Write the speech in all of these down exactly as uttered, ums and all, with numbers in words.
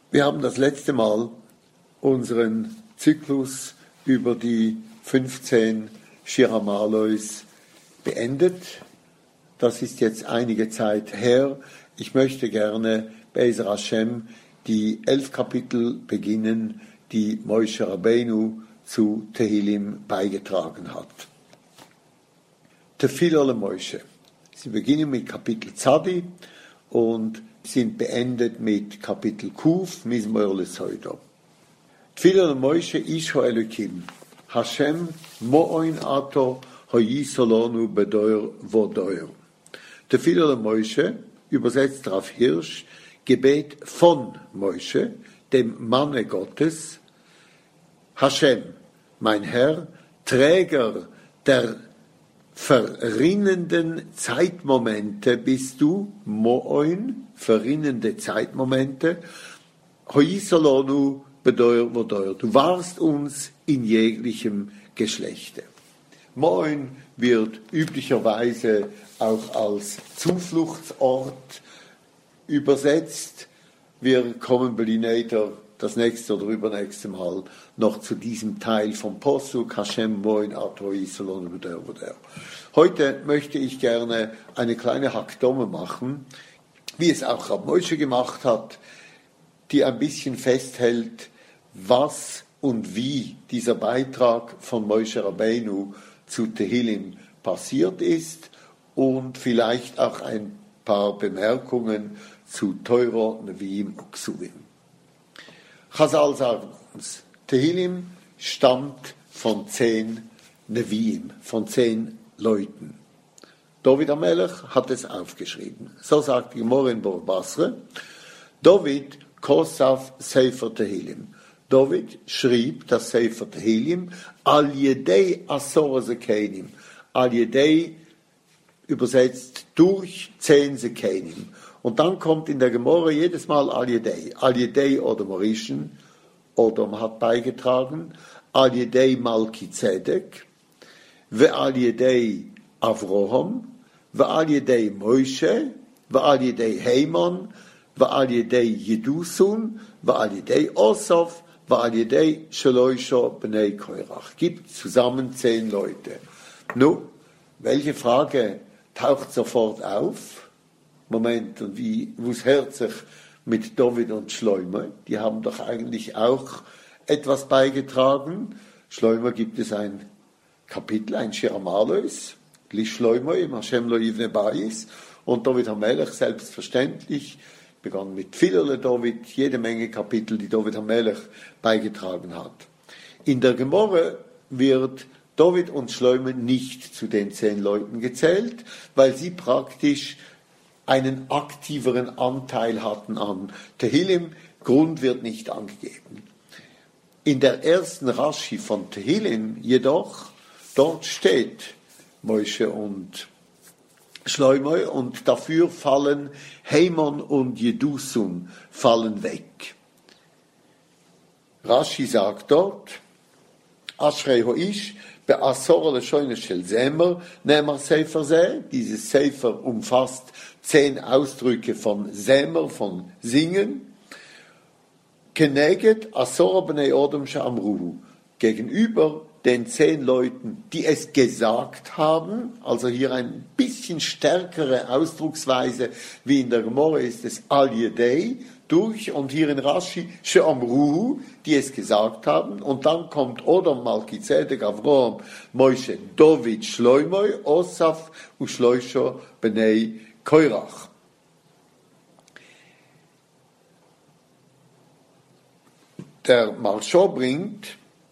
Wir haben das letzte Mal unseren Zyklus über die fünfzehn Shir HaMa'alois beendet. Das ist jetzt einige Zeit her. Ich möchte gerne Be'ezer Hashem die elf Kapitel beginnen, die Moshe Rabbeinu zu Tehillim beigetragen hat. Tefillah le Moshe. Sie beginnen mit Kapitel Tzadi und sind beendet mit Kapitel Kuf, Mizmor leSodo. Tefillah le Moshe ish ho Elokim. Hashem mo'oin ato hoyisolonu bedoir vodoir. Tefillah le Moshe, übersetzt Rav Hirsch, Gebet von Moshe, dem Manne Gottes. Hashem, mein Herr, Träger der verrinnenden Zeitmomente bist du, Mo'oin, verrinnende Zeitmomente, Hoyisolonu bedoir vodoir. Du warst uns in jeglichem Geschlechte. Mo'oin wird üblicherweise auch als Zufluchtsort übersetzt. Wir kommen Belinator das nächste oder übernächste Mal noch zu diesem Teil vom Posuk Hashem Moin Atoi Salon Bedoir Vodoir. Heute möchte ich gerne eine kleine Hakdome machen, wie es auch Rab Moshe gemacht hat, die ein bisschen festhält, was und wie dieser Beitrag von Moshe Rabbeinu zu Tehillim passiert ist und vielleicht auch ein paar Bemerkungen zu Teuro, Neviim und Ksuvim. Chazal sagt uns, Tehillim stammt von zehn Neviim, von zehn Leuten. David HaMelech hat es aufgeschrieben. So sagt die Gemara in Bor Basra, David Kosaf Sefer Tehillim. David schrieb das Sefer Tehillim al yedei asor zekenim, al yedei übersetzt durch zehn Sekenim. Und dann kommt in der Gemara jedes Mal Al-Yedei. Al-Yedei oder Morischen, oder man hat beigetragen, Al-Yedei Malki-Zedek, ve Al-Yedei Avraham, ve Al-Yedei Moshe, ve Al-Yedei Heiman, ve Al-Yedei Yedusun, ve Al-Yedei Osaf, ve Al-Yedei Shaloisha Bnei Korach. Gibt zusammen zehn Leute. Nun, welche Frage taucht sofort auf? Moment, und wie, was hört sich mit David und Schleumer? Die haben doch eigentlich auch etwas beigetragen. Schleumer gibt es ein Kapitel, ein Shir HaMa'alois, Li Schleumer im Hashem lo yivne bayis, und David HaMelech selbstverständlich begann mit Tefillah David, jede Menge Kapitel, die David HaMelech beigetragen hat. In der Gemara wird David und Schleumer nicht zu den zehn Leuten gezählt, weil sie praktisch einen aktiveren Anteil hatten an Tehillim. Grund wird nicht angegeben. In der ersten Rashi von Tehillim jedoch, dort steht Moshe und Schleumer und dafür fallen Heiman und Yedusun fallen weg. Rashi sagt dort, Ashrei hoish, be'asor l'shoyne shel zemer, ne'mar sefer zeh, dieses Sefer umfasst zehn Ausdrücke von Semer, von Singen, Keneget asor bnei Odom she'amruhu, gegenüber den zehn Leuten, die es gesagt haben, also hier ein bisschen stärkere Ausdrucksweise, wie in der Gemara ist es Al-Yedei, durch, und hier in Rashi, She'amruhu, die es gesagt haben, und dann kommt Odom, Malki-Zedek, Avraham, Moshe, David, Schleumer, Osaf, Ushloisha, Bnei Korach. Der Marsho bringt,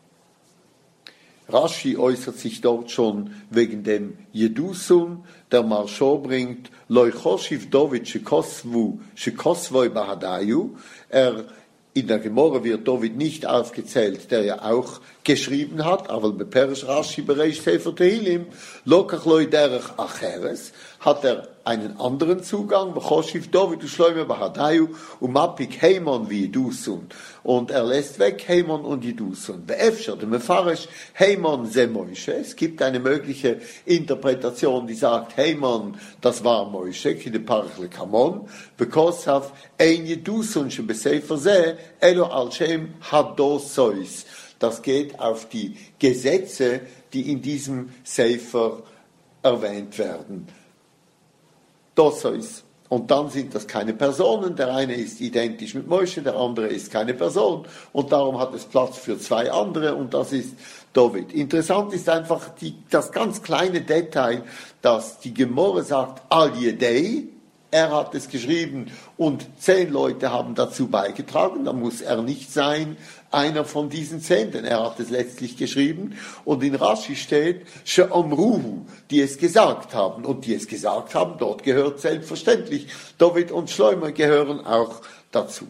Rashi äußert sich dort schon wegen dem Yedusun, der Marsho bringt, Loi choshiv David shekosvu, shekosvoi bahadayu, er, in der Gemara wird David nicht aufgezählt, der ja auch geschrieben hat, aber beperisch Rashi bereich Sefer Tehillim, lokach loi derech acheres, hat er einen anderen Zugang, und er lässt weg Heimon und Jedusun. Es gibt eine mögliche Interpretation, die sagt, Heimon, das war Moshe, kide parchle kamon, bekosav ein Jedusun shebesefer se, elo al shem hadosois. Das geht auf die Gesetze, die in diesem Sefer erwähnt werden. Dosois. Und dann sind das keine Personen. Der eine ist identisch mit Moshe, der andere ist keine Person. Und darum hat es Platz für zwei andere, und das ist David. Interessant ist einfach die, das ganz kleine Detail, dass die Gemorre sagt, Al Yedei, er hat es geschrieben und zehn Leute haben dazu beigetragen, dann muss er nicht sein, einer von diesen zehn, denn er hat es letztlich geschrieben. Und in Rashi steht, She'omruhu, die es gesagt haben. Und die es gesagt haben, dort gehört selbstverständlich, David und Schleumer gehören auch dazu.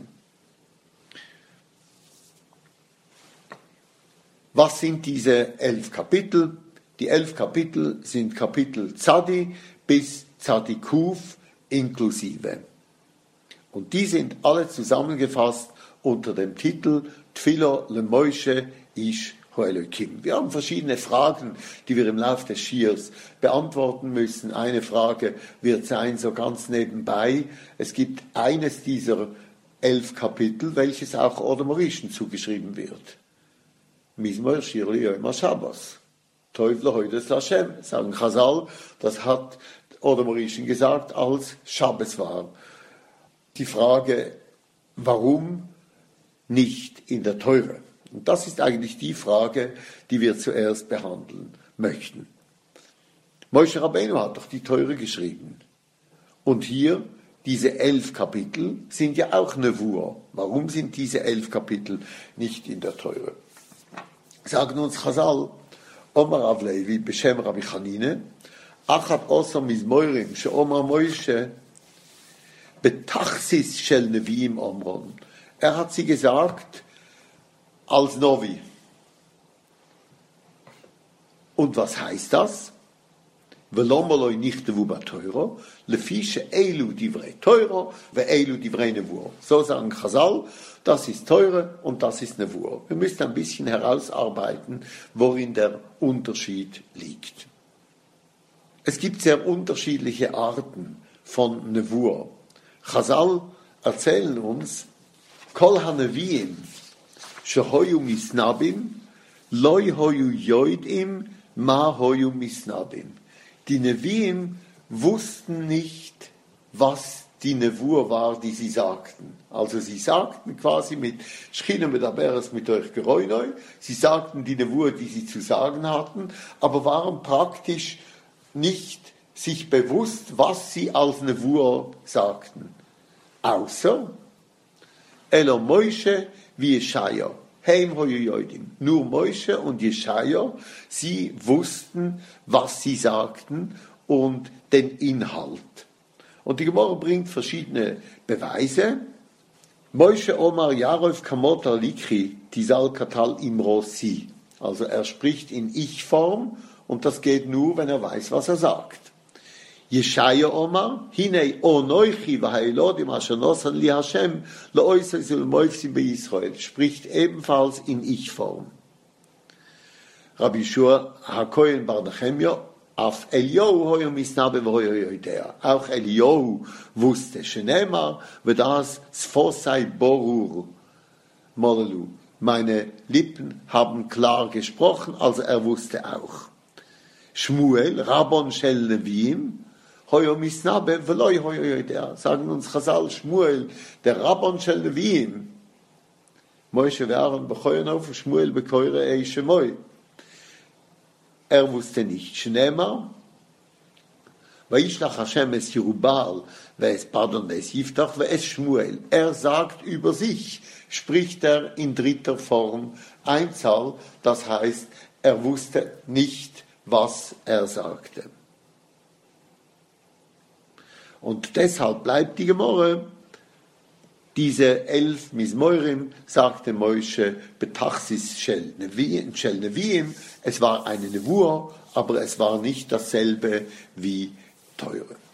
Was sind diese elf Kapitel? Die elf Kapitel sind Kapitel Tzadi bis Tzadikuf inklusive. Und die sind alle zusammengefasst unter dem Titel Tfilo le Moshe ish Hoelokim. Wir haben verschiedene Fragen, die wir im Laufe des Schiers beantworten müssen. Eine Frage wird sein, so ganz nebenbei, es gibt eines dieser elf Kapitel, welches auch Odomorischen zugeschrieben wird. Mizmor Shir Yom Shabbos. Teufel heute Lashem, sagen Chazal, das hat Odomorischen gesagt, als Schabbos war. Die Frage, warum nicht in der Teure? Und das ist eigentlich die Frage, die wir zuerst behandeln möchten. Moshe Rabbeinu hat doch die Teure geschrieben. Und hier, diese elf Kapitel sind ja auch Nevuah. Warum sind diese elf Kapitel nicht in der Teure? Sagen uns Chazal, Omar Avlevi, Beshem Rabbi Chanine, Achat Osa Mizmoirim, She Omar Moshe, Betachsis Shel Neviim Omron. Er hat sie gesagt als Novi. Und was heißt das? Velomaloi nicht devu bateuro, lefische elu divrei teuro, ve elu divrei nevuo. So sagen Chazal, das ist Teure und das ist Nevuo. Wir müssen ein bisschen herausarbeiten, worin der Unterschied liegt. Es gibt sehr unterschiedliche Arten von Nevuo. Chazal erzählen uns, Kol haneviim, shehoyu misnabim, loi hoyu yoidim, ma hoyu misnabim. Die Neviim wussten nicht, was die Nevuah war, die sie sagten. Also sie sagten quasi mit Schchinem mit Aberes mit euch Geräunoi, sie sagten die Nevuah, die sie zu sagen hatten, aber waren praktisch nicht sich bewusst, was sie als Nevuah sagten. Außer Elo Moshe wie Jeschaya. Heim hoyoyoidim. Nur Moshe und Jeschaya, sie wussten, was sie sagten und den Inhalt. Und die Gemara bringt verschiedene Beweise. Moshe Omar Yarov Kamota Likhi Tisal Katal Imrosi. Also er spricht in Ich-Form und das geht nur, wenn er weiß, was er sagt. Jeschaya Omar, Hinei Onoichi Vaheilodim Ashonosan Li Hashem Loisasul Moifsim Be Israel, spricht ebenfalls in Ich-Form. Rabbi Shua Hakoyen Bar Nechemia, Af Eliyahu hoyo misnabe v'hoyo yoidea. Auch Eliyahu wusste, Shenemar, v'das sfosai borur molelu. Meine Lippen haben klar gesprochen, also er wusste auch. Shmuel, Rabbon shel Neviim, hoyo misnabe v'loi hoyo yoidea. Sagen uns Chazal, Shmuel, der Rabbon shel Neviim. Moshe ve'Aaron b'choyonov, Shmuel b'koire ei shemoi. Er wusste nicht. Shneimar, Vayishlach Hashem es Yerubal, ve'es Pardon, ve'es Yiftach, ve'es Shmuel. Er sagt über sich, spricht er in dritter Form Einzahl, das heißt, er wusste nicht, was er sagte. Und deshalb bleibt die Gemorre, diese elf Mizmorim, sagte Moshe, Betachsis Shel Neviim, es war eine Nevuah, aber es war nicht dasselbe wie Teure.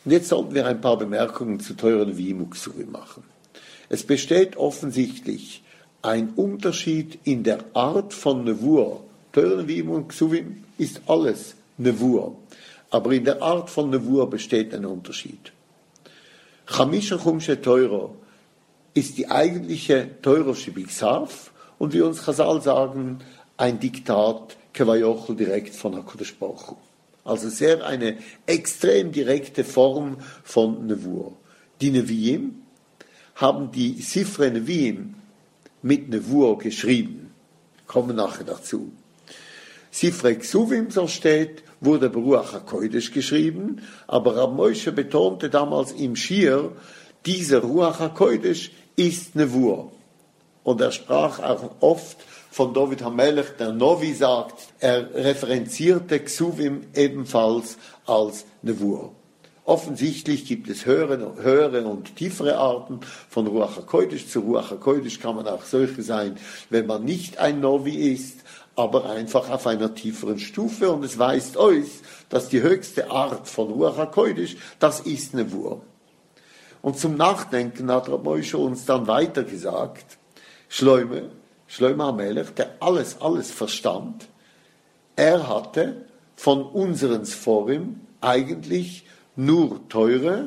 Und jetzt sollten wir ein paar Bemerkungen zu Teure Neviim und Ksuvim machen. Es besteht offensichtlich ein Unterschied in der Art von Nevuah. Teure Neviim und Ksuvim ist alles Nevuah. Aber in der Art von Nevuah besteht ein Unterschied. Chamisha Chumshe Teuro ist die eigentliche Teuro Shebiksav und wie uns Chazal sagen, ein Diktat Kevayochel direkt von HaKadosh Baruch Hu. Also sehr eine extrem direkte Form von Nevuah. Die Neviim haben die Sifre Neviim mit Nevuah geschrieben. Kommen nachher dazu. Sifre Ksuvim, so steht, wurde Beruach HaKodesh geschrieben, aber Rab Moshe betonte damals im Schir, dieser Ruach HaKodesh ist Nevuah. Und er sprach auch oft von David HaMelech, der Novi sagt, er referenzierte Ksuvim ebenfalls als Nevuah. Offensichtlich gibt es höhere, höhere und tiefere Arten von Ruach HaKodesh. Zu Ruach HaKodesh kann man auch solche sein, wenn man nicht ein Novi ist, aber einfach auf einer tieferen Stufe. Und es weist euch, dass die höchste Art von Ruach HaKodesh, das ist Nevuah. Und zum Nachdenken hat Rab Moshe uns dann weiter gesagt, Schleume, Schleume HaMelech, der alles, alles verstand, er hatte von unseren Sforim eigentlich nur Teure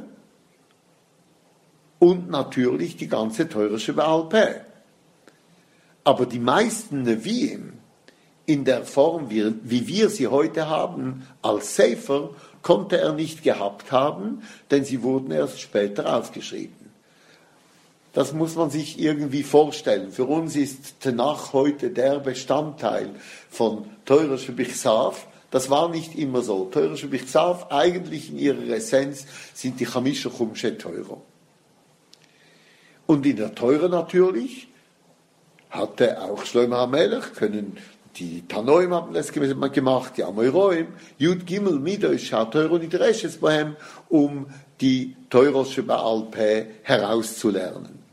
und natürlich die ganze Teure Shebe'al Peh. Aber die meisten Neviim in der Form, wie, wie wir sie heute haben, als Sefer, konnte er nicht gehabt haben, denn sie wurden erst später aufgeschrieben. Das muss man sich irgendwie vorstellen. Für uns ist Tanach heute der Bestandteil von Teure Shebichsav. Das war nicht immer so. Teure Shebichsav, eigentlich in ihrer Essenz, sind die Chamisha Chumshe Teure. Und in der Teure natürlich hatte auch Shlomo HaMelech, können die Tanoim haben das gemacht, die Amoiroim, Yud Gimel Midosh HaTeuro Nidreshes Bohem, um die Teuro Shebe'al Peh herauszulernen.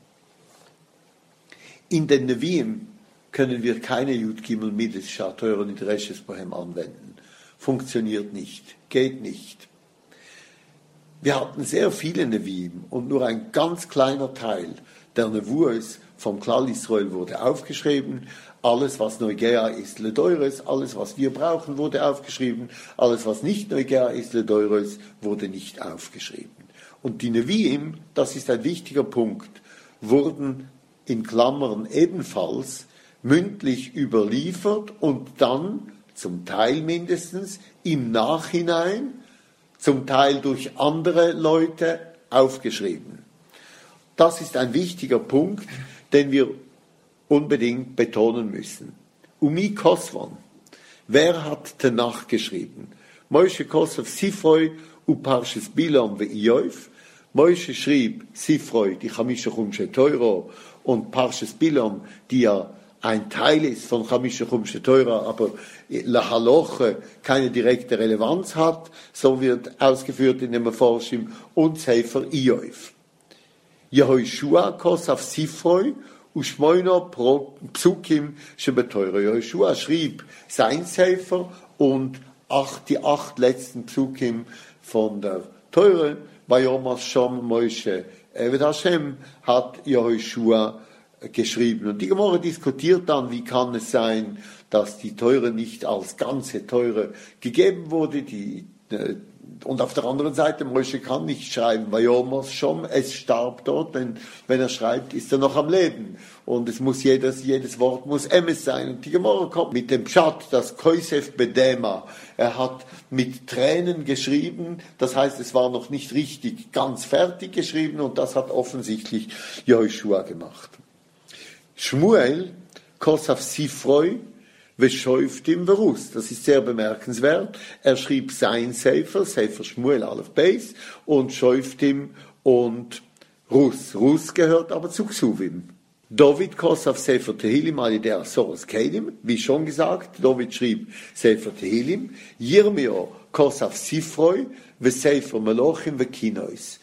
In den Neviim können wir keine Yud Gimel Midosh HaTeuro Nidreshes Bohem anwenden. Funktioniert nicht, geht nicht. Wir hatten sehr viele Neviim und nur ein ganz kleiner Teil der Nevuos vom Klal Israel wurde aufgeschrieben. Alles, was Neugea ist, Ledeures, alles, was wir brauchen, wurde aufgeschrieben. Alles, was nicht Neugea ist, Ledeures, wurde nicht aufgeschrieben. Und die Neviim, das ist ein wichtiger Punkt, wurden in Klammern ebenfalls mündlich überliefert und dann, zum Teil mindestens, im Nachhinein, zum Teil durch andere Leute aufgeschrieben. Das ist ein wichtiger Punkt, den wir unbedingt betonen müssen. Umi Kosvan. Wer hat Tanach geschrieben? Moshe Kosov Sifroi u Parshas Bilam ve Iyov. Moshe schrieb Sifroi, die Chamisha Chumshe Teuro, und Parshas Bilam, die ja ein Teil ist von Chamisha Chumshe Teuro, aber la Haloche keine direkte Relevanz hat, so wird ausgeführt in dem Forschim, und Sefer Iyov. Yehoshua Kosov Sifroi Ushmoino pro Psukim Shebeteure. Yehoshua schrieb sein Sefer und acht, die acht letzten Psukim von der Teure. Vayomas Shom Moshe Eved Hashem hat Yehoshua geschrieben. Und die Gemara diskutiert dann, wie kann es sein, dass die Teure nicht als ganze Teure gegeben wurde, die und auf der anderen Seite, Moshe kann nicht schreiben, Vayomas schon, es starb dort, denn wenn er schreibt, ist er noch am Leben. Und es muss jedes, jedes Wort muss Emes sein. Und die Gemara kommt mit dem Pshat, das Koisef Bedema. Er hat mit Tränen geschrieben, das heißt, es war noch nicht richtig ganz fertig geschrieben und das hat offensichtlich Yehoshua gemacht. Shmuel, Kosaf Sifroi, Veshoiftim Verus. Das ist sehr bemerkenswert. Er schrieb sein Sefer, Sefer Shmuel Aleph Beis, und Shoiftim und Rus. Rus gehört aber zu Ksuvim. David Kosaf Sefer Tehillim al-Yidei Asoros Kelim, wie schon gesagt, David schrieb Sefer Tehillim. Yirmio Kosaf Sifroi, Vesefer Melochim Vekinois.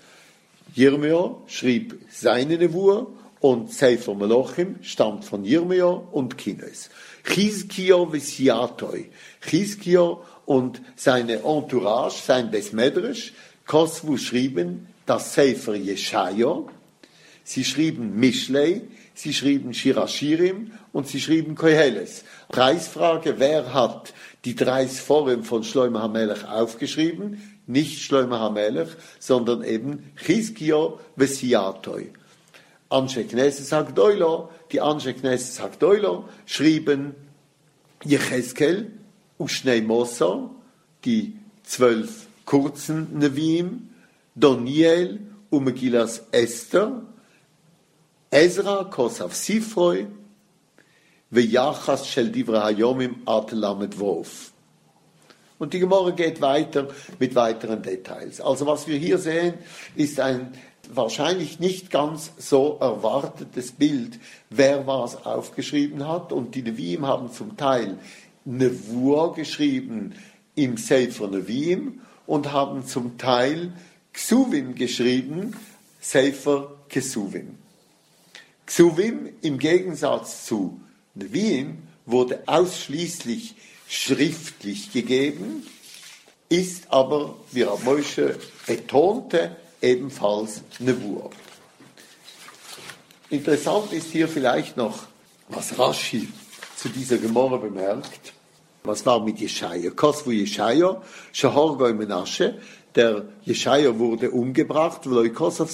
Yirmio schrieb seine Nevuah und Sefer Melochim stammt von Yirmio und Kinois. Chizkio Visiatoi. Chizkio und seine Entourage, sein Besmedrisch, Kosvu schrieben das Sefer Jeschaja, sie schrieben Mishlei, sie schrieben Shirashirim und sie schrieben Koheles. Preisfrage, wer hat die drei Sforim von Shlomo HaMelech aufgeschrieben? Nicht Shlomo HaMelech, sondern eben Chizkio Vesiatoi. Anshe Knesset HaGdoilo, die Anshe Knesset HaGdoilo schrieben Yecheskel Ushnei Moser, die zwölf kurzen Neviim, Daniel und Megillas Esther, Ezra Kosav Sifroi, V'yachas Shel Divrei Hayomim Ad Lamed Wov. Und die Gemara geht weiter mit weiteren Details. Also was wir hier sehen, ist ein wahrscheinlich nicht ganz so erwartetes Bild, wer was aufgeschrieben hat. Und die Neviim haben zum Teil Nevuah geschrieben im Sefer Neviim und haben zum Teil Ksuvim geschrieben, Sefer Kesuvim. Ksuvim im Gegensatz zu Neviim wurde ausschließlich schriftlich gegeben, ist aber, wie Rav Moshe betonte, ebenfalls Nevuah. Interessant ist hier vielleicht noch, was Rashi zu dieser Gemara bemerkt. Was war mit Jeschaja? Kosvu Jeschaja, Shahar Goy Menashe, der Jeschaja wurde umgebracht, die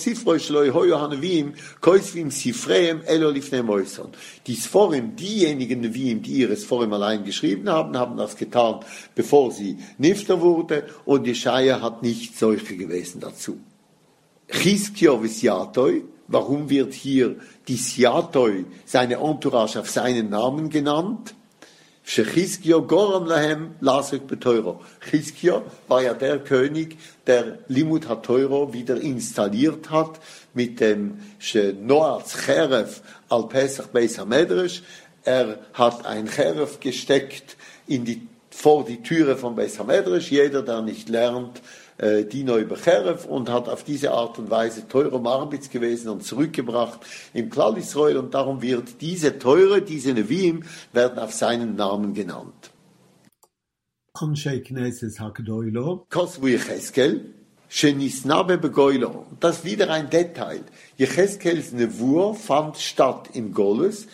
Sforim, diejenigen Neviim, die ihre Sforim allein geschrieben haben, haben das getan, bevor sie Nifter wurde, und Jeschaja hat nicht solche gewesen dazu. Chizkio Vesiatoi, warum wird hier die Siatoi, seine Entourage, auf seinen Namen genannt? Chizkio Goram Lahem Lasek Beteuro. Chizkio war ja der König, der Limud HaTeuro wieder installiert hat mit dem Noaz Cheref al Pesach Beis HaMedrash. Er hat ein Cheref gesteckt in die, vor die Türe von Beis HaMedrash. Jeder, der nicht lernt, Dino über Cheref, und hat auf diese Art und Weise Teure Marbitz gewesen und zurückgebracht im Klal Israel, und darum wird diese Teure, diese Neviim, werden auf seinen Namen genannt. Anshe Knesset HaGdoilo, Kosvu Yecheskel, Shenisnabe Begoilo. Das ist wieder ein Detail. Yecheskels Nevuah fand statt im Goles.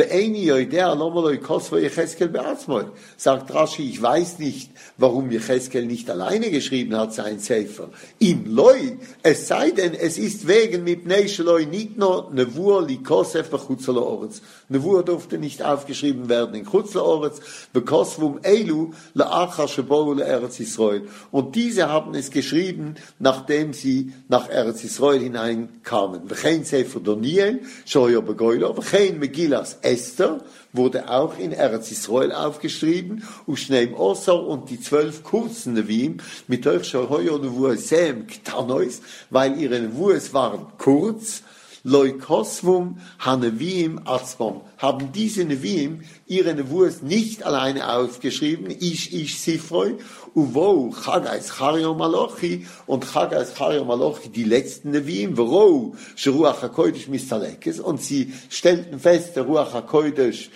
Sagt Rashi, ich weiß nicht, warum Yecheskel nicht alleine geschrieben hat, sein Sefer. Im Loi, es sei denn, es ist wegen mit Neisheloi nicht nur Nevuah li Kosef bechutzel Oretz. Nevuah durfte nicht aufgeschrieben werden in Chutzel Oretz, bekosvum Eilu la'achar sheboru le'eretz Yisrael. Und diese haben es geschrieben, nachdem sie nach Eretz Yisrael hineinkamen. V'chein Sefer Daniel, shoyo begoilo, v'chein Megillas Esther wurde auch in Eretz Yisrael aufgeschrieben, Ushneim Osor und die zwölf kurzen Neviim, mit euch Shohoyo Nevuasem Ktanois, weil ihre Nevuas waren kurz, Leukosvum Haneviim Atzmom, haben diese Neviim ihre Nevuas nicht alleine aufgeschrieben, Ish Ish Sifroi, Uvo Chagai Schario Malochi und Chagai Schario Malochi, die letzten Neviim, Vero Sheruach HaKodesh Mistalekes, und sie stellten fest, der Ruach HaKodesh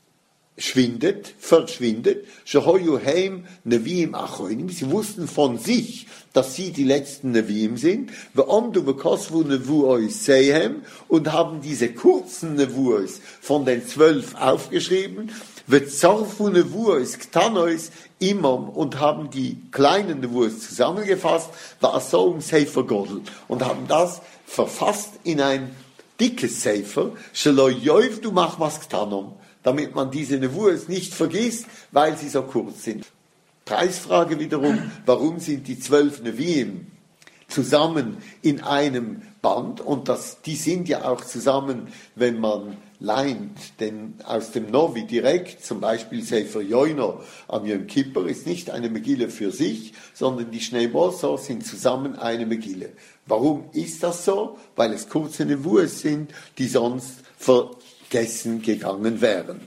schwindet, verschwindet, Shehoyu Heim Neviim Achoinim, sie wussten von sich, dass sie die letzten Neviim sind, Ve'omdu Bekosvu Nevuois Sehem, und haben diese kurzen Nevuois von den zwölf aufgeschrieben, Ve'zorfu Nevuois Ktanois Imam, und haben die kleinen Nevuois zusammengefasst, Ve'asom Sefer Godel, und haben das verfasst in ein dickes Sefer, Shelo Yoiv du Machmas Ktanom, damit man diese Nevuas nicht vergisst, weil sie so kurz sind. Preisfrage wiederum, warum sind die zwölf Neviim zusammen in einem Band? Und das, die sind ja auch zusammen, wenn man leint, denn aus dem Novi direkt, zum Beispiel Sefer Yoino am Yom Kippur, ist nicht eine Megille für sich, sondern die Shnei Mosor sind zusammen eine Megille. Warum ist das so? Weil es kurze Nevuas sind, die sonst vergessen gegangen wären.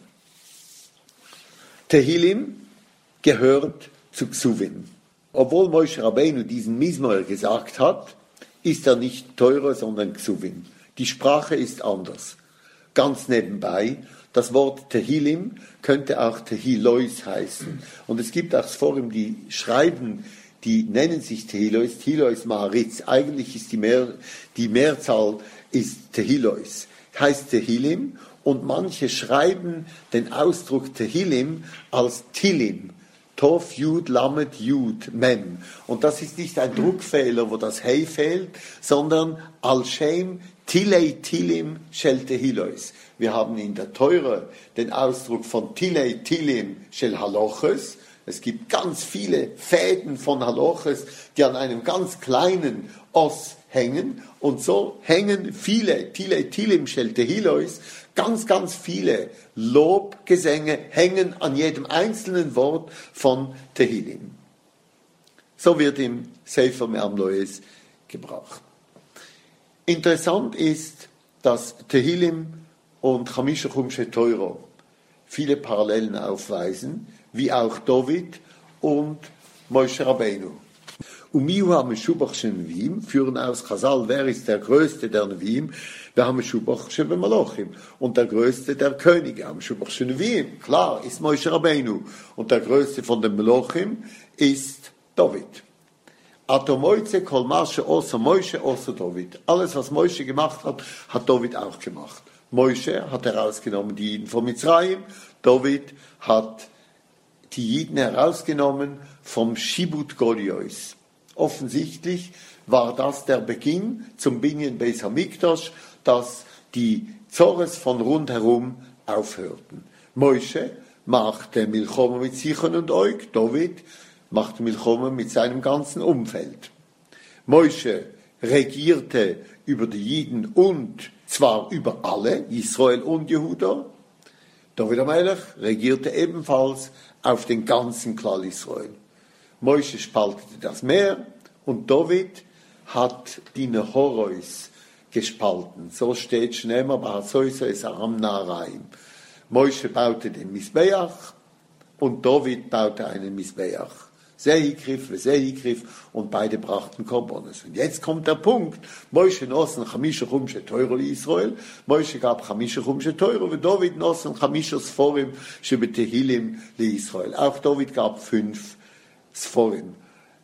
Tehillim gehört zu Ksuvim. Obwohl Moshe Rabbeinu diesen Mizmor gesagt hat, ist er nicht teurer, sondern Ksuvim. Die Sprache ist anders. Ganz nebenbei, das Wort Tehillim könnte auch Tehillois heißen. Und es gibt auch Sforim, die schreiben die nennen sich Tehillois, Tehillois Maaritz. Eigentlich ist die, Mehr, die Mehrzahl ist Tehillois, heißt Tehillim, und manche schreiben den Ausdruck Tehillim als Tilim. Tov, Jud, Lamed, Jud, Mem. Und das ist nicht ein Druckfehler, wo das Hey fehlt, sondern Al-Shem, Tilei, Tilim, Shel Tehillois. Wir haben in der Teure den Ausdruck von Tilei, Tilim, Shel Haloches. Es gibt ganz viele Fäden von Haloches, die an einem ganz kleinen Os hängen. Und so hängen viele, Tilei, Tilim, Shel Tehillois, ganz, ganz viele Lobgesänge hängen an jedem einzelnen Wort von Tehillim. So wird im Sefer Me'amloes gebraucht. Interessant ist, dass Tehillim und Chamisha Chumshe Teuro viele Parallelen aufweisen, wie auch David und Moshe Rabbeinu. Und Mihu HaMeshubach Shel Neviim führen aus Chazal, wer ist der Größte der Neviim? Wir haben Meshubach Shel Malachim. Und der Größte der Könige, Meshubach Shel Neviim, klar, ist Moshe Rabbeinu. Und der Größte von den Malachim ist David. Atomoize kol Mashe osa Moshe osa David. Alles, was Moshe gemacht hat, hat David auch gemacht. Moshe hat herausgenommen die Jiden von Mitzrayim, David hat die Jiden herausgenommen vom Shibut Goliois. Offensichtlich war das der Beginn zum Binyan Beis Hamikdash, dass die Zores von rundherum aufhörten. Moshe machte Milchoma mit Sichon und Oig, David machte Milchoma mit seinem ganzen Umfeld. Moshe regierte über die Jiden und zwar über alle, Israel und Jehuda. David HaMelech regierte ebenfalls auf den ganzen Klal Israel. Moshe spaltete das Meer und David hat die Nehorois gespalten. So steht schon immer bei Hazoisa es am Naharaim. Moshe baute den Misbeach und David baute einen Misbeach. Sehigriff, Sehigriff und beide brachten Korbanos. Und jetzt kommt der Punkt. Moshe nossen Chamisha Chumshe Teuro li Israel. Moshe gab Chamisha Chumshe Teuro und David nossen Chamisha Sforim shebe Tehillim li Israel. Auch David gab fünf Sforim.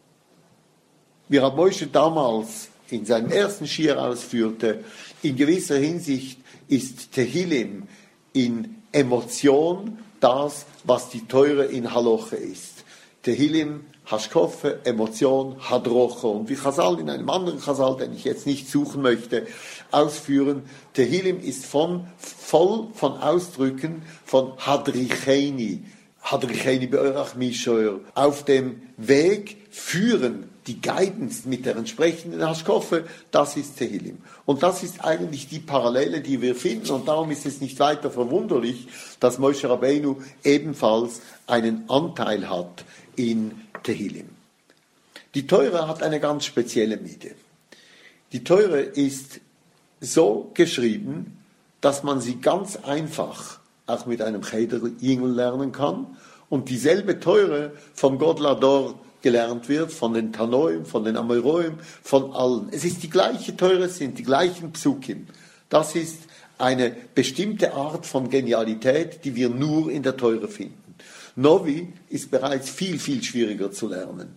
Wie Rab Moshe damals in seinem ersten Schir ausführte, in gewisser Hinsicht ist Tehillim in Emotion das, was die Teure in Haloche ist. Tehillim, Hashkofe, Emotion, Hadroche. Und wie Chazal in einem anderen Chazal, den ich jetzt nicht suchen möchte, ausführen, Tehillim ist von, voll von Ausdrücken von Hadricheni. Hadricheni beorach Mishoer. Auf dem Weg führen, die Guidance mit der entsprechenden Hashkofe, das ist Tehillim. Und das ist eigentlich die Parallele, die wir finden. Und darum ist es nicht weiter verwunderlich, dass Moshe Rabbeinu ebenfalls einen Anteil hat in Tehillim. Die Teure hat eine ganz spezielle Miete. Die Teure ist so geschrieben, dass man sie ganz einfach auch mit einem Cheder Jingel lernen kann und dieselbe Teure vom Godlador gelernt wird, von den Tanoim, von den Amoraim, von allen. Es ist die gleiche Teure, es sind die gleichen Psukim. Das ist eine bestimmte Art von Genialität, die wir nur in der Teure finden. Novi ist bereits viel, viel schwieriger zu lernen.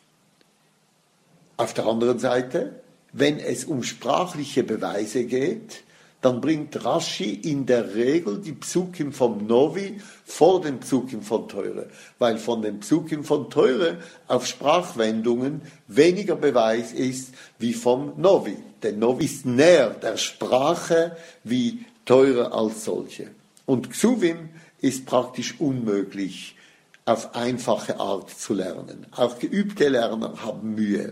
Auf der anderen Seite, wenn es um sprachliche Beweise geht, dann bringt Rashi in der Regel die Psukim vom Novi vor den Psukim von Teure, weil von den Psukim von Teure auf Sprachwendungen weniger Beweis ist wie vom Novi. Denn Novi ist näher der Sprache wie Teure als solche. Und Ksuvim ist praktisch unmöglich auf einfache Art zu lernen. Auch geübte Lerner haben Mühe.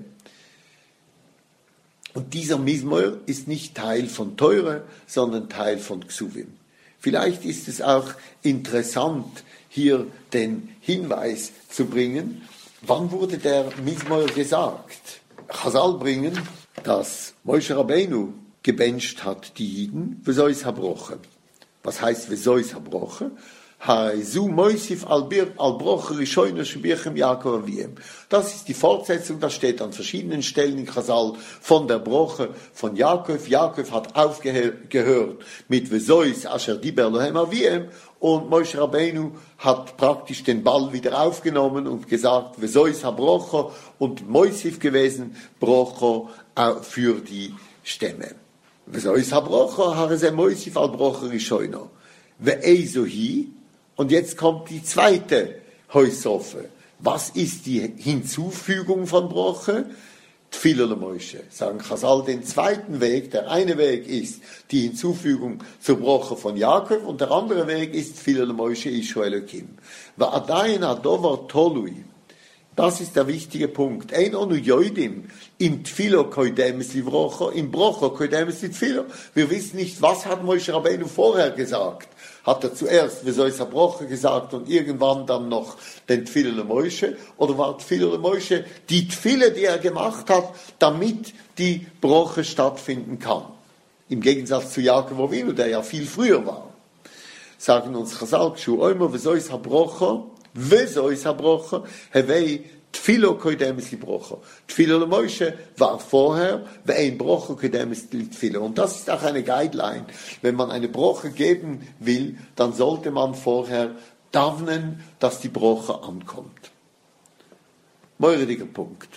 Und dieser Mismoir ist nicht Teil von Teure, sondern Teil von Ksuvim. Vielleicht ist es auch interessant, hier den Hinweis zu bringen, wann wurde der Mismoir gesagt? Chazal bringen, dass Moshe Rabbeinu gebencht hat die Jiden, Vesois Habroche. Was heißt Vesois Habroche? Haizu Moisif al-Bir al-Brocher Rishoyner Shebirchem Yaakov Aviem. Das ist die Fortsetzung, das steht an verschiedenen Stellen in Chazal von der Broche von Jakob. Jakob hat aufgehört mit Vesois Asher Diber Lohem Aviem und Moshe Rabbeinu hat praktisch den Ball wieder aufgenommen und gesagt, Vesois ha-Brocher und Moisif gewesen, Brocher für die Stämme. Vesois ha-Brocher harese Moisif al-Brocher Rishoyner. Ve'eizohi. Und jetzt kommt die zweite Heusoffe. Was ist die Hinzufügung von Broche? Tfilo le Moshe. Sagen Chazal den zweiten Weg. Der eine Weg ist die Hinzufügung zur Broche von Jakob und der andere Weg ist Tfilo le Moshe Ishu Elokim. Va'adayin adovar tolui. Das ist der wichtige Punkt. Ein onu yoidim im Tfilo koidemes li Broche, im Broche koidemes li Tfilo. Wir wissen nicht, was hat Moshe Rabbeinu vorher gesagt. Hat er zuerst Vesois ha-Brocher gesagt und irgendwann dann noch den Tfilo le Moshe? Oder war Tfilo le Moshe die Tfile, die er gemacht hat, damit die Broche stattfinden kann? Im Gegensatz zu Jakob Avinu, der ja viel früher war. Sagen uns Chazal, Kshu oimer Vesois ha-Brocher, Vesois ha-Brocher, hevei Tfilo koidemes li Brocher. Tfilo le Moshe war vorher, ve'ein Brocher koidemes li Tfilo. Und das ist auch eine Guideline. Wenn man eine Broche geben will, dann sollte man vorher davnen, dass die Broche ankommt. Meurediger Punkt.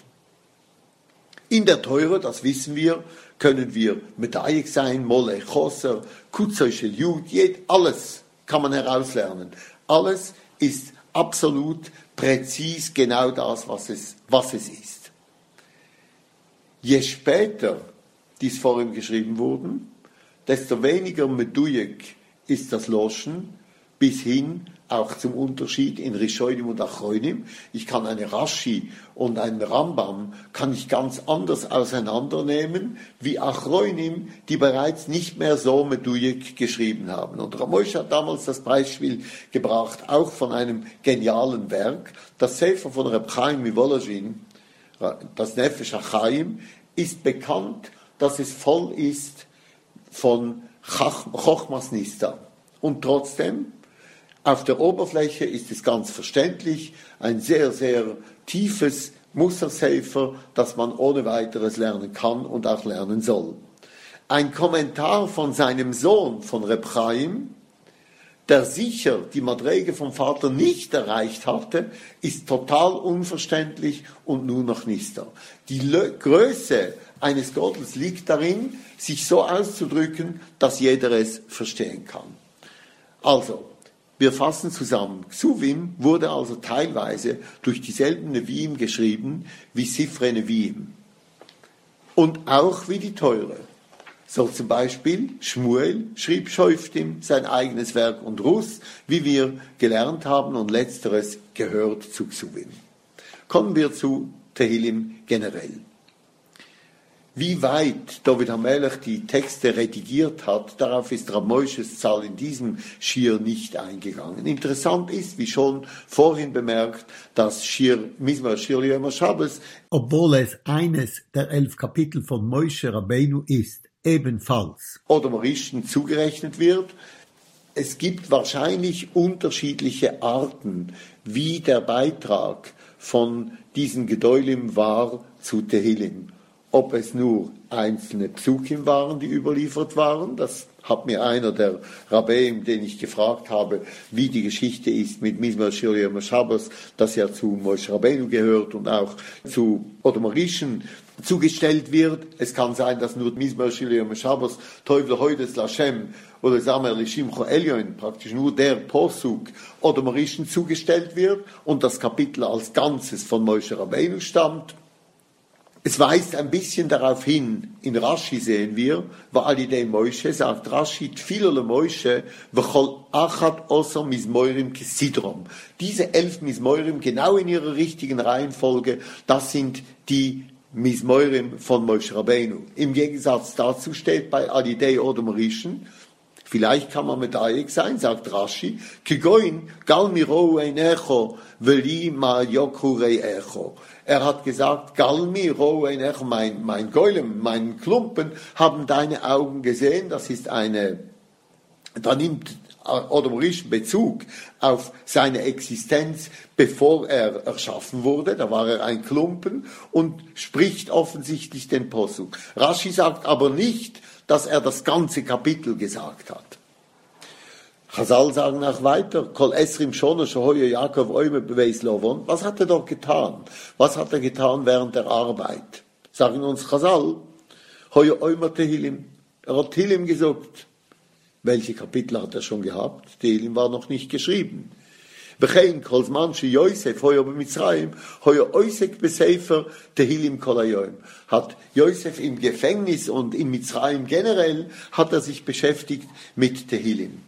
In der Teure, das wissen wir, können wir Medaik sein, Mole, Choser, Kutzoi shel Yud, alles kann man herauslernen. Alles ist absolut präzis genau das, was es, was es ist. Je später dies vor ihm geschrieben wurden, desto weniger meduyek ist das Loschen, bis hin auch zum Unterschied in Rishonim und Achronim. Ich kann eine Rashi und einen Rambam kann ich ganz anders auseinandernehmen, wie Achronim, die bereits nicht mehr so meduyek geschrieben haben. Und Ramoshe hat damals das Beispiel gebracht, auch von einem genialen Werk. Das Sefer von Reb Chaim Mivolozhin, das Nefesh HaChaim, ist bekannt, dass es voll ist von Chochmas Nista. Und trotzdem, auf der Oberfläche ist es ganz verständlich, ein sehr, sehr tiefes Mustersefer, das man ohne weiteres lernen kann und auch lernen soll. Ein Kommentar von seinem Sohn, von Reb Chaim, der sicher die Madrege vom Vater nicht erreicht hatte, ist total unverständlich und nur noch Nister. Die Lö- Größe eines Gottes liegt darin, sich so auszudrücken, dass jeder es verstehen kann. Also, wir fassen zusammen. Ksuvim wurde also teilweise durch dieselben Neviim geschrieben wie Sifre Neviim. Und auch wie die Teure. So zum Beispiel Shmuel schrieb Schoftim sein eigenes Werk und Russ, wie wir gelernt haben, und letzteres gehört zu Ksuvim. Kommen wir zu Tehillim generell. Wie weit David HaMelech die Texte redigiert hat, darauf ist Rav Moshes Zahl in diesem Schir nicht eingegangen. Interessant ist, wie schon vorhin bemerkt, dass Schir Mizmor Shir Yom Shabbos, obwohl es eines der elf Kapitel von Moshe Rabbeinu ist, ebenfalls Odomerischen zugerechnet wird. Es gibt wahrscheinlich unterschiedliche Arten, wie der Beitrag von diesen Gedolim war zu Tehillim. Ob es nur einzelne Psukim waren, die überliefert waren, das hat mir einer der Rabbeim, den ich gefragt habe, wie die Geschichte ist mit Mizmor Shir Yom Shabbos, das ja zu Moshe Rabbeinu gehört und auch zu Odomerischen zugestellt wird. Es kann sein, dass nur Mizmor Shir Yom Shabbos, Teufel Hoides Lashem oder Samer Lishimcho Elyon, praktisch nur der Posuk Odomerischen zugestellt wird und das Kapitel als Ganzes von Moshe Rabbeinu stammt. Es weist ein bisschen darauf hin, in Rashi sehen wir, Va'alidei Moshe, sagt Rashi, Tfilo le Moshe, v'chol achat oso Mizmorim kesidrom. Diese elf Mizmorim, genau in ihrer richtigen Reihenfolge, das sind die Mizmorim von Moshe Rabbeinu. Im Gegensatz dazu steht bei Alidei Odomerischen, vielleicht kann man medayek sein, sagt Rashi, Kigoin gal miro einecho, veli ma yokurei echo. Er hat gesagt, Galmi, Roenech, mein, mein Golem, mein Klumpen, haben deine Augen gesehen. Das ist eine, da nimmt oder moralischen Bezug auf seine Existenz, bevor er erschaffen wurde. Da war er ein Klumpen und spricht offensichtlich den Posuk. Rashi sagt aber nicht, dass er das ganze Kapitel gesagt hat. Chazal sagen auch weiter, Kol Esrim Shona Shehoya Yaakov Oime Beweis Lovon. Was hat er dort getan? Was hat er getan während der Arbeit? Sagen uns Chazal, Hoya Oime Tehillim. Er hat Tehillim gesagt. Welche Kapitel hat er schon gehabt? Tehillim war noch nicht geschrieben. Bechein Kol Zman She Yosef Hoya B'Mitzrayim Hoya Oisek Besefer Tehillim Kol Hayoim. Hat Josef im Gefängnis und in Mitzrayim generell hat er sich beschäftigt mit Tehillim.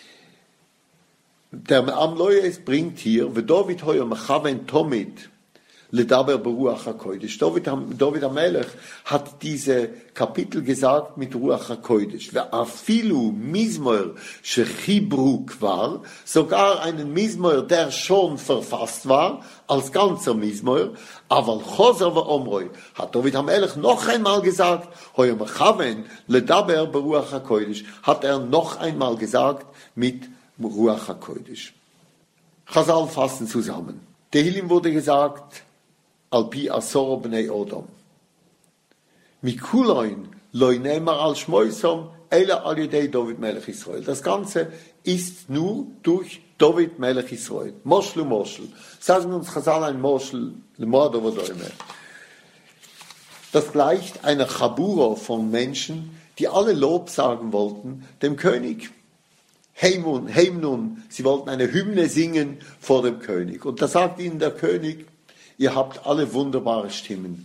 Der Amloyes bringt hier, David hoyer mechaven tomit ledaber beruach hakodesh. David, David HaMelech hat diese Kapitel gesagt mit Ruach hakodesh. Ve'afilu Mizmor shechibruk war, sogar einen Mizmor, der schon verfasst war, als ganzer Mizmor, aber Choser ve'omroi, hat David HaMelech noch einmal gesagt, hoyer mechaven ledaber beruach hakodesh, hat er noch einmal gesagt mit Ruach HaKodesh. Chazal fassen zusammen. Tehillim wurde gesagt, Alpi Asor Bnei Odom. Mikuloin loi nemar al Shmoisom Ela al Yedei David Melech Israel. Das Ganze ist nur durch David Melech Israel. Moschel Moschel. Sagen uns Chazal ein Moschel, le Mordo Vodoime. Das gleicht einer Chabura von Menschen, die alle Lob sagen wollten, dem König. Heim nun, sie wollten eine Hymne singen vor dem König. Und da sagt ihnen der König, ihr habt alle wunderbare Stimmen.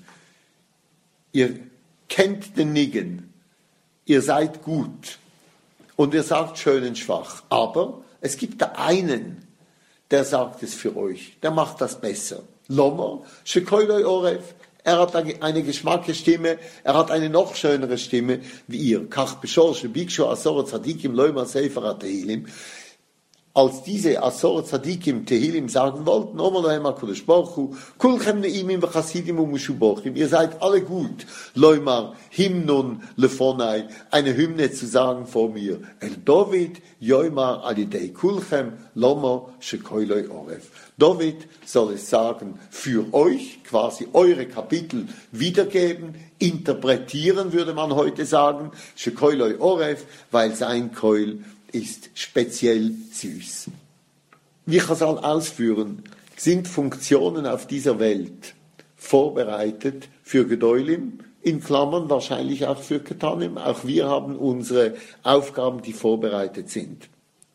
Ihr kennt den Niggen. Ihr seid gut. Und ihr sagt schön und schwach. Aber es gibt da einen, der sagt es für euch. Der macht das besser. Lomer, Shekoiloi Oref. Er hat eine Geschmacksstimme, er hat eine noch schönere Stimme wie ihr. Kach Beshorche, Biksho, Asor, Tzadikim, Loima, Sefer, Tehillim. Als diese Asor, Tzadikim, Tehillim sagen wollten, Oma Loima, Kodesh Baruch, Kulchem Neimim, V'chasidim, U'mushubochim. Ihr seid alle gut. Loima, Hymnun, Lefonai, eine Hymne zu sagen vor mir. El David, Yoima, Alidei, Kulchem, Lomo, Shekoiloi, Oref. David soll es sagen, für euch, quasi eure Kapitel wiedergeben, interpretieren, würde man heute sagen, Shekoiloi Oref, weil sein Keul ist speziell süß. Wie Chazal ausführen, sind Funktionen auf dieser Welt vorbereitet für Gedolim, in Klammern wahrscheinlich auch für Ketanim. Auch wir haben unsere Aufgaben, die vorbereitet sind.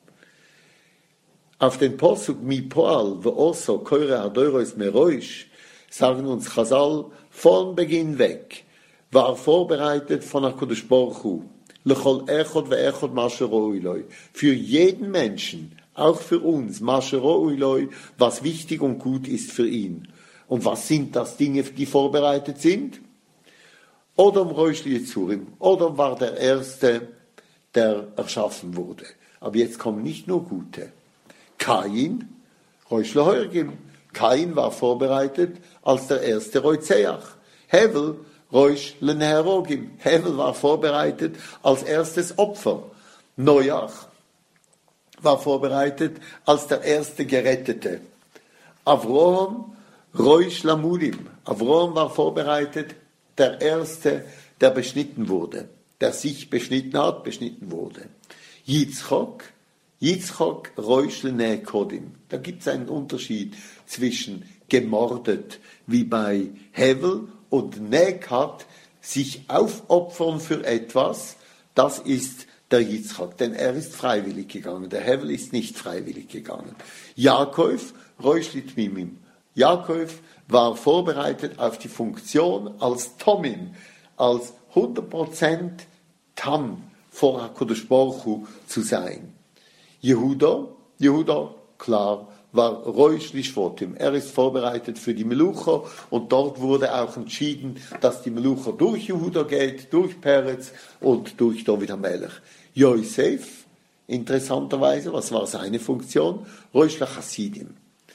Auf den Posuk mi poal ve'oso koire adoros meroish sagen uns Chazal von Beginn weg war vorbereitet von HaKadosh Baruch Hu lechol echod ve'echod masher ro'iloi für jeden Menschen, auch für uns, masher ro'iloi, was wichtig und gut ist für ihn. Und was sind das Dinge, die vorbereitet sind? Odom Roishli Yetzurim. Odom war der Erste, der erschaffen wurde. Aber jetzt kommen nicht nur Gute. Kain, Rosh Lehoirgim. Kain war vorbereitet als der erste Roitzeach. Hevel, Rosh Leneherogim. Hevel war vorbereitet als erstes Opfer. Noach war vorbereitet als der erste Gerettete. Avrom, Rosh Lamudim. Avrom war vorbereitet, der erste, der beschnitten wurde. Der sich beschnitten hat, beschnitten wurde. Yitzchok, Yitzchok Rosh Lenekodim. Da gibt es einen Unterschied zwischen gemordet, wie bei Hevel, und Nekat, sich aufopfern für etwas, das ist der Yitzchak, denn er ist freiwillig gegangen. Der Hevel ist nicht freiwillig gegangen. Jakob, Rosh Litmimim. Jakob war vorbereitet auf die Funktion als Tomim, als hundert Prozent Tam vor HaKadosh Baruch Hu zu sein. Jehuda, Jehuda, klar, war Rosh Lishvotim. Er ist vorbereitet für die Melucha und dort wurde auch entschieden, dass die Melucha durch Jehuda geht, durch Peretz und durch David HaMelech. Yosef, interessanterweise, was war seine Funktion? Rosh LaChasidim.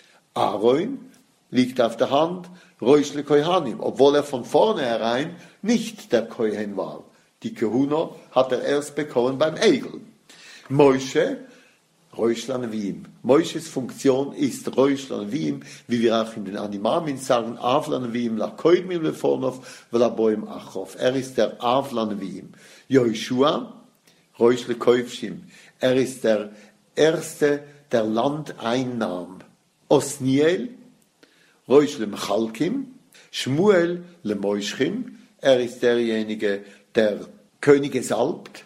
Aaron liegt auf der Hand, Rosh LeKohanim, obwohl er von vornherein nicht der Kohen war. Die Kehuna hat er erst bekommen beim Eigel. Moshe, Roish Lanavim. Moishes Funktion ist Roish Lanavim, wie wir auch in den Animamin sagen, Av Lanavim, la Koidmim lefonov, vela Boim achov. Er ist der Av Lanavim. Joshua, Roish lekoivshim. Er ist der Erste, der Land einnahm. Osniel, Roish lemchalkim. Shmuel lemoischim. Er ist derjenige, der Könige salbt.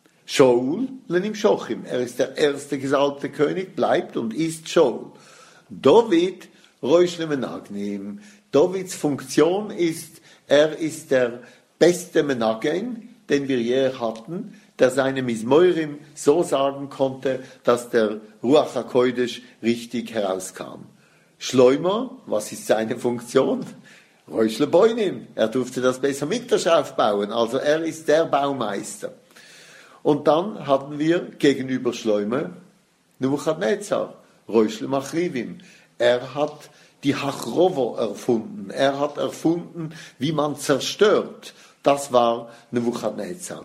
Shaul lenimshochim. Er ist der erste gesalbte König, bleibt und ist Shaul. David, Roish lemenagnim. Davids Funktion ist, er ist der beste Menagen, den wir je hatten, der seine Mismoirim so sagen konnte, dass der Ruach HaKodesh richtig herauskam. Schleumer, was ist seine Funktion? Roish leboinim. Er durfte das besser Mikdash aufbauen, also er ist der Baumeister. Und dann hatten wir gegenüber Schleume Nebuchadnezzar, Roish lemachrivim. Er hat die Hachrovo erfunden. Er hat erfunden, wie man zerstört. Das war Nebuchadnezzar.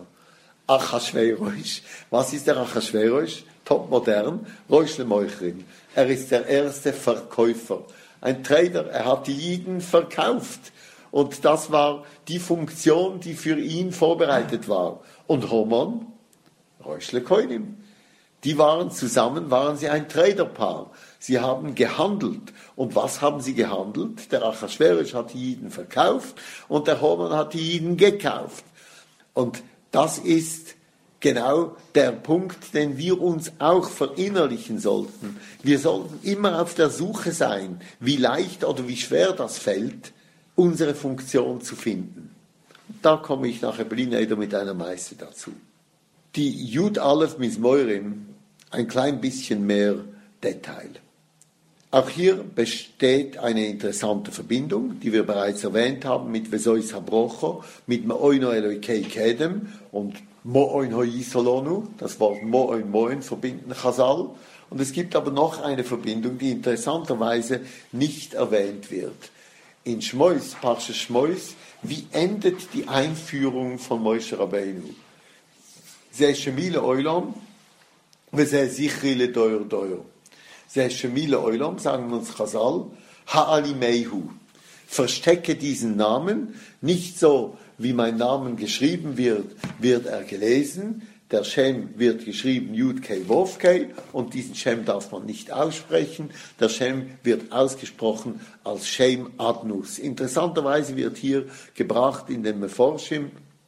Achashverosh. Was ist der Achashverosh? Top modern. Roish lemoichrim. Er ist der erste Verkäufer. Ein Trader. Er hat die Jiden verkauft. Und das war die Funktion, die für ihn vorbereitet war. Und Haman? Roish lekoinim. Die waren zusammen, waren sie ein Traderpaar. Sie haben gehandelt. Und was haben sie gehandelt? Der Achashverosh hat die Jiden verkauft und der Haman hat die Jiden gekauft. Und das ist genau der Punkt, den wir uns auch verinnerlichen sollten. Wir sollten immer auf der Suche sein, wie leicht oder wie schwer das fällt, unsere Funktion zu finden. Da komme ich nachher Blineder mit einer Meise dazu. Die Jud Aleph Mismoirim, ein klein bisschen mehr Detail. Auch hier besteht eine interessante Verbindung, die wir bereits erwähnt haben, mit Vesois Habrocho, mit Me'oino Eloikei Kedem und Mo'oin Ho'isolonu, das Wort Mo'oin Mo'oin verbinden Chazal. Und es gibt aber noch eine Verbindung, die interessanterweise nicht erwähnt wird. In Shmois, Parsha Shmois, wie endet die Einführung von Moshe Rabbeinu? Ze Shemile Oilam, ve ze Zichri le Doir Doir. Ze Shemile Oilam, sagen uns Chazal, Ha'alimehu. Verstecke diesen Namen, nicht so, wie mein Name geschrieben wird, wird er gelesen. Der Shem wird geschrieben Yud Kei Wov Kei und diesen Shem darf man nicht aussprechen. Der Shem wird ausgesprochen als Shem Adnus. Interessanterweise wird hier gebracht in den Meforshim,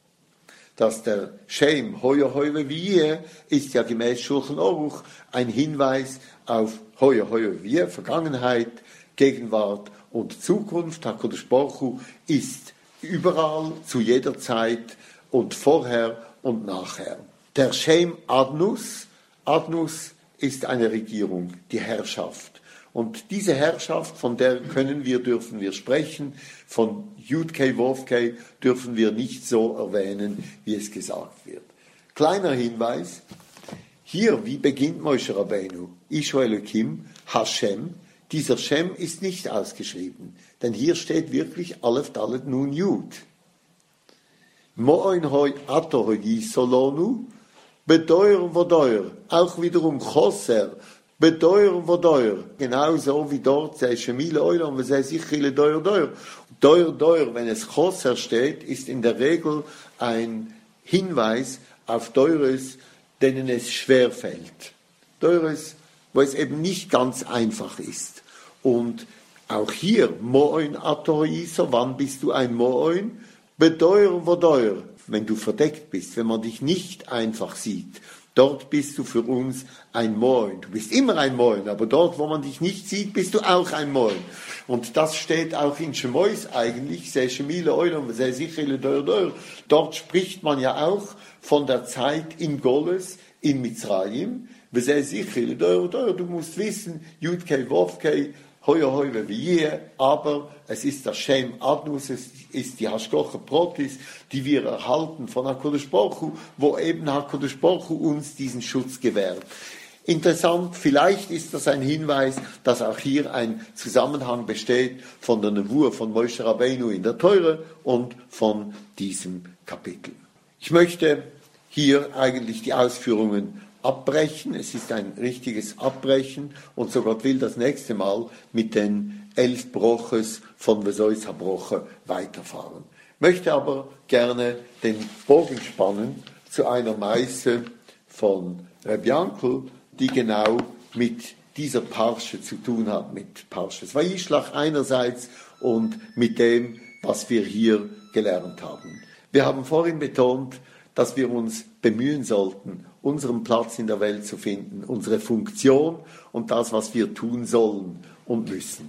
dass der Shem Hoya Hoya Vie ist ja gemäß Shulchan Aruch ein Hinweis auf Hoya Hoya Vie, Vergangenheit, Gegenwart und Zukunft. HaKadosh Baruch Hu ist überall, zu jeder Zeit und vorher und nachher. Der Shem Adnus, Adnus ist eine Regierung, die Herrschaft. Und diese Herrschaft, von der können wir, dürfen wir sprechen, von Yud Kei Wov Kei dürfen wir nicht so erwähnen, wie es gesagt wird. Kleiner Hinweis, hier, wie beginnt Moshe Rabbeinu? Isho Elokim, Hashem, dieser Shem ist nicht ausgeschrieben, denn hier steht wirklich Aleph Dalet Nun Yud. Mo'oin hoi ato hoi solonu, bedeuer vodeuer, auch wiederum Choser, bedeuer vodeuer, genauso wie dort, sei Shemile Oilam, sei Sichile deuer deuer. Deuer deuer, wenn es Choser steht, ist in der Regel ein Hinweis auf Deures, denen es schwer fällt. Deures, wo es eben nicht ganz einfach ist. Und auch hier, Mo'oin atoiso, wann bist du ein Mo'oin? Bedeuer vodeuer, wenn du verdeckt bist, wenn man dich nicht einfach sieht. Dort bist du für uns ein Moin. Du bist immer ein Moin, aber dort, wo man dich nicht sieht, bist du auch ein Moin. Und das steht auch in Shemois eigentlich, sehr Shemile Oilam, sehr Sichele Deur Deur. Dort spricht man ja auch von der Zeit in Goles, in Mitzrayim, sehr Sichele Deur Deur. Du musst wissen, Yud Kei Wov Kei, Hoya Hoya Vie, aber es ist der Shem Adnus, es ist die Hashkoche Protis, die wir erhalten von HaKadosh Baruch Hu, wo eben HaKadosh Baruch Hu uns diesen Schutz gewährt. Interessant, vielleicht ist das ein Hinweis, dass auch hier ein Zusammenhang besteht von der Nevuah von Moshe Rabbeinu in der Teure und von diesem Kapitel. Ich möchte hier eigentlich die Ausführungen abbrechen. Es ist ein richtiges Abbrechen. Und so Gott will, das nächste Mal mit den elf Broches von Vesois Habroche weiterfahren. Ich möchte aber gerne den Bogen spannen zu einer Meise von Reb Yankel, die genau mit dieser Parsche zu tun hat, mit Parsches Vayishlach einerseits und mit dem, was wir hier gelernt haben. Wir haben vorhin betont, dass wir uns bemühen sollten, unseren Platz in der Welt zu finden, unsere Funktion und das, was wir tun sollen und müssen.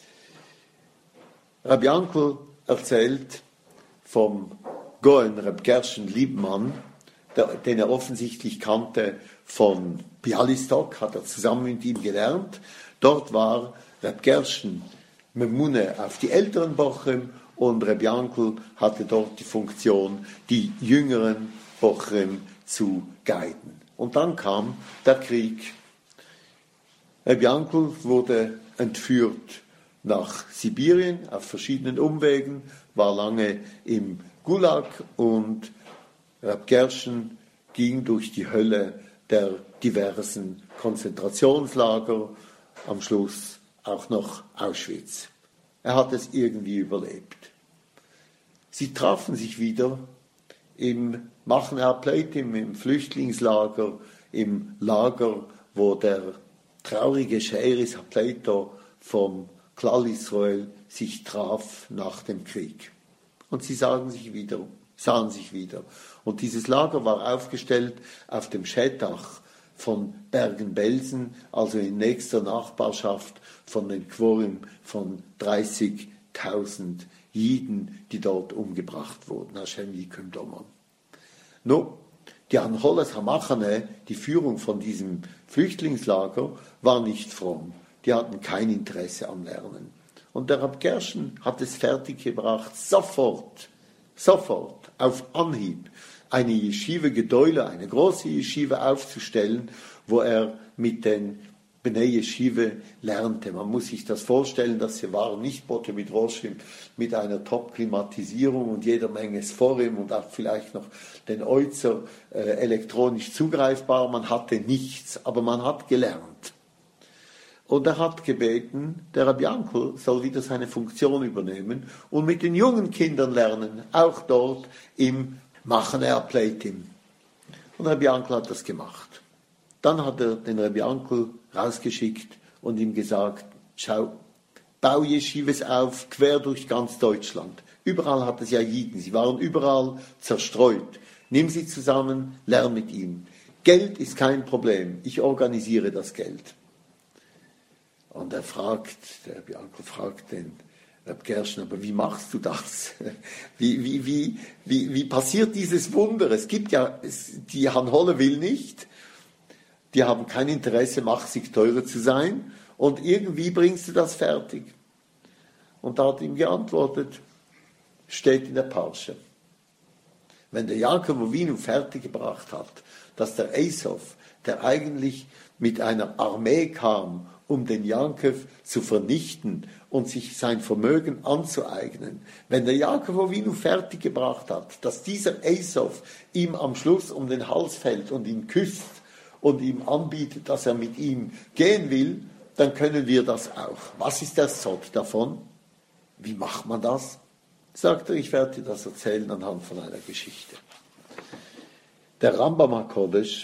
Reb Yankel erzählt vom Goen Reb Gershon Liebmann, der, den er offensichtlich kannte von Bialystok, hat er zusammen mit ihm gelernt. Dort war Reb Gershon Memune auf die älteren Bochrim und Reb Yankel hatte dort die Funktion, die jüngeren Bochrim zu guiden. Und dann kam der Krieg. Reb Yankel wurde entführt nach Sibirien auf verschiedenen Umwegen, war lange im Gulag und Reb Gershon ging durch die Hölle der diversen Konzentrationslager, am Schluss auch noch Auschwitz. Er hat es irgendwie überlebt. Sie trafen sich wieder im Machner Pleitim, im Flüchtlingslager, im Lager, wo der traurige She'eris Hapleito vom Klal Israel sich traf nach dem Krieg. Und sie sagen sich wieder, sahen sich wieder. Und dieses Lager war aufgestellt auf dem Schettach von Bergen-Belsen, also in nächster Nachbarschaft von den Quorim von dreißigtausend Jiden, die dort umgebracht wurden. Hashem Yikum Domon. No, die Anholes Hamachane, die Führung von diesem Flüchtlingslager, war nicht fromm. Die hatten kein Interesse am Lernen. Und der Reb Gershon hat es fertiggebracht, sofort, sofort, auf Anhieb, eine Yeshiva Gedoyle, eine große Yeshiva aufzustellen, wo er mit den Bnei Yeshiva lernte. Man muss sich das vorstellen, dass sie waren nicht Bote mit Roshim, mit einer Top-Klimatisierung und jeder Menge Sforim und auch vielleicht noch den Oizer äh, elektronisch zugreifbar. Man hatte nichts, aber man hat gelernt. Und er hat gebeten, der Reb Yankel soll wieder seine Funktion übernehmen und mit den jungen Kindern lernen, auch dort im Machner Pleitim. Und Reb Yankel hat das gemacht. Dann hat er den Reb Yankel rausgeschickt und ihm gesagt, schau, bau Yeshivas auf, quer durch ganz Deutschland. Überall hat es ja Jiden, sie waren überall zerstreut. Nimm sie zusammen, lern mit ihnen. Geld ist kein Problem, ich organisiere das Geld. Und er fragt, der Reb Yankel fragt den Reb Gershon, aber wie machst du das? Wie, wie, wie, wie, wie passiert dieses Wunder? Es gibt ja, es, die Hanholle will nicht, die haben kein Interesse, machsig teurer zu sein und irgendwie bringst du das fertig. Und da hat ihm geantwortet, steht in der Parsche. Wenn der Jakob Avinu fertiggebracht hat, dass der Esau, der eigentlich mit einer Armee kam, um den Jakob zu vernichten und sich sein Vermögen anzueignen. Wenn der Jakob Avinu fertiggebracht hat, dass dieser Esau ihm am Schluss um den Hals fällt und ihn küsst und ihm anbietet, dass er mit ihm gehen will, dann können wir das auch. Was ist der Sod davon? Wie macht man das? Sagt er, ich werde dir das erzählen anhand von einer Geschichte. Der Rambam HaKodesh,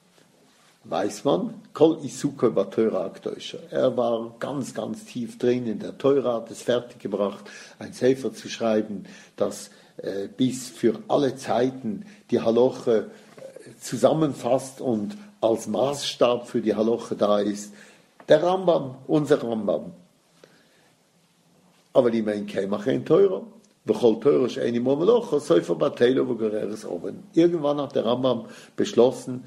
weiß man, Kol Isuko war Teura Akdeutscher. Er war ganz, ganz tief drin in der Teura, hat es fertiggebracht, ein Sefer zu schreiben, das äh, bis für alle Zeiten die Haloche äh, zusammenfasst und als Maßstab für die Haloche da ist. Der Rambam, unser Rambam. Aber die Mein Kemach in Teura. Irgendwann hat der Rambam beschlossen,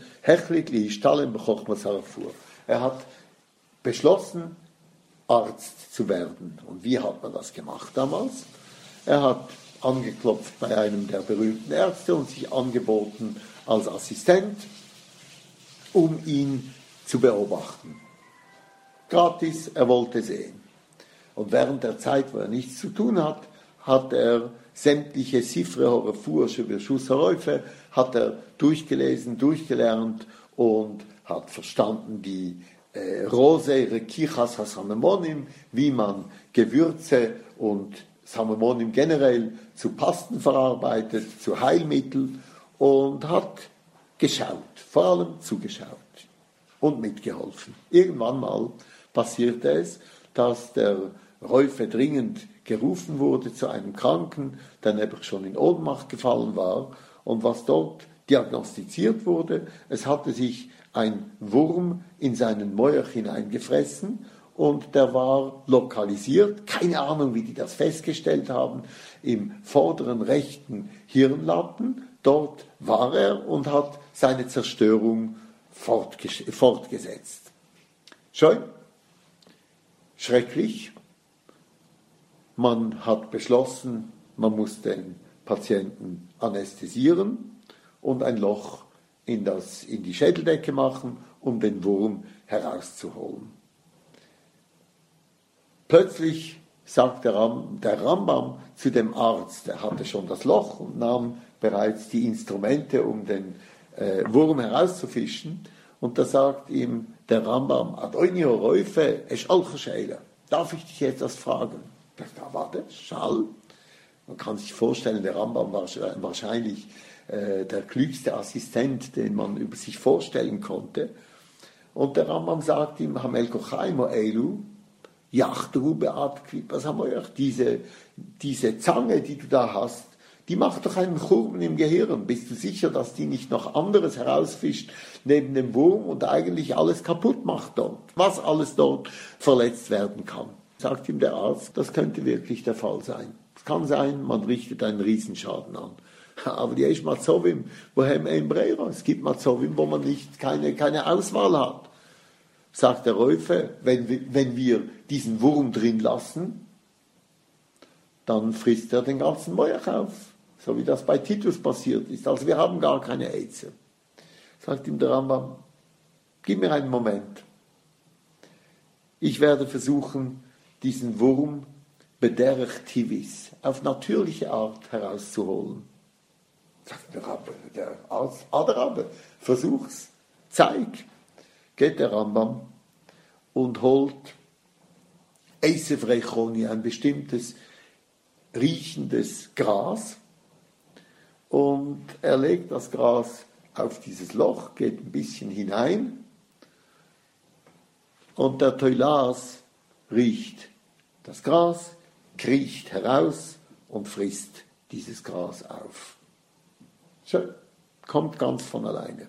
er hat beschlossen, Arzt zu werden. Und wie hat man das gemacht damals? Er hat angeklopft bei einem der berühmten Ärzte und sich angeboten als Assistent, um ihn zu beobachten. Gratis, er wollte sehen. Und während der Zeit, wo er nichts zu tun hat, hat er sämtliche Sifre Horefur, Schuss Haräufe, hat er durchgelesen, durchgelernt und hat verstanden die äh, Rose, Kichas Hasamemonim, wie man Gewürze und Samemonim generell zu Pasten verarbeitet, zu Heilmitteln, und hat geschaut, vor allem zugeschaut und mitgeholfen. Irgendwann mal passierte es, dass der Räufe dringend gerufen wurde zu einem Kranken, der nämlich schon in Ohnmacht gefallen war, und was dort diagnostiziert wurde, es hatte sich ein Wurm in seinen Meuch hineingefressen und der war lokalisiert, keine Ahnung, wie die das festgestellt haben, im vorderen rechten Hirnlappen. Dort war er und hat seine Zerstörung fortges- fortgesetzt. Schön, schrecklich. Man hat beschlossen, man muss den Patienten anästhesieren und ein Loch in, das, in die Schädeldecke machen, um den Wurm herauszuholen. Plötzlich sagt der, Ram, der Rambam zu dem Arzt, der hatte schon das Loch und nahm bereits die Instrumente, um den äh, Wurm herauszufischen, und da sagt ihm der Rambam, Adonio Räufe, es Alcherscheile, darf ich dich etwas fragen? Da warte, Schall. Man kann sich vorstellen, der Rambam war wahrscheinlich äh, der klügste Assistent, den man über sich vorstellen konnte. Und der Rambam sagt ihm, Hamel Kochaimo Eilu, Yachtru Beat Klipas Hamoyach, diese, diese Zange, die du da hast, die macht doch einen Churben im Gehirn. Bist du sicher, dass die nicht noch anderes herausfischt neben dem Wurm und eigentlich alles kaputt macht dort? Was alles dort verletzt werden kann? Sagt ihm der Arzt, das könnte wirklich der Fall sein. Es kann sein, man richtet einen Riesenschaden an. Aber die ist Mazovim, wo haben wir im Brera? Es gibt Mazovim, wo man nicht, keine, keine Auswahl hat. Sagt der Räufe, wenn wir, wenn wir diesen Wurm drin lassen, dann frisst er den ganzen Meuch auf. So wie das bei Titus passiert ist. Also wir haben gar keine Eize. Sagt ihm der Rambam, gib mir einen Moment. Ich werde versuchen, diesen Wurm bederch tivis, auf natürliche Art herauszuholen. Sagt der Rabbe, der Arzt, ah, der Rabbe, versuch's, zeig. Geht der Rambam und holt Eisef Reichoni, ein bestimmtes riechendes Gras, und er legt das Gras auf dieses Loch, geht ein bisschen hinein, und der Teulas riecht das Gras, kriecht heraus und frisst dieses Gras auf. So, kommt ganz von alleine.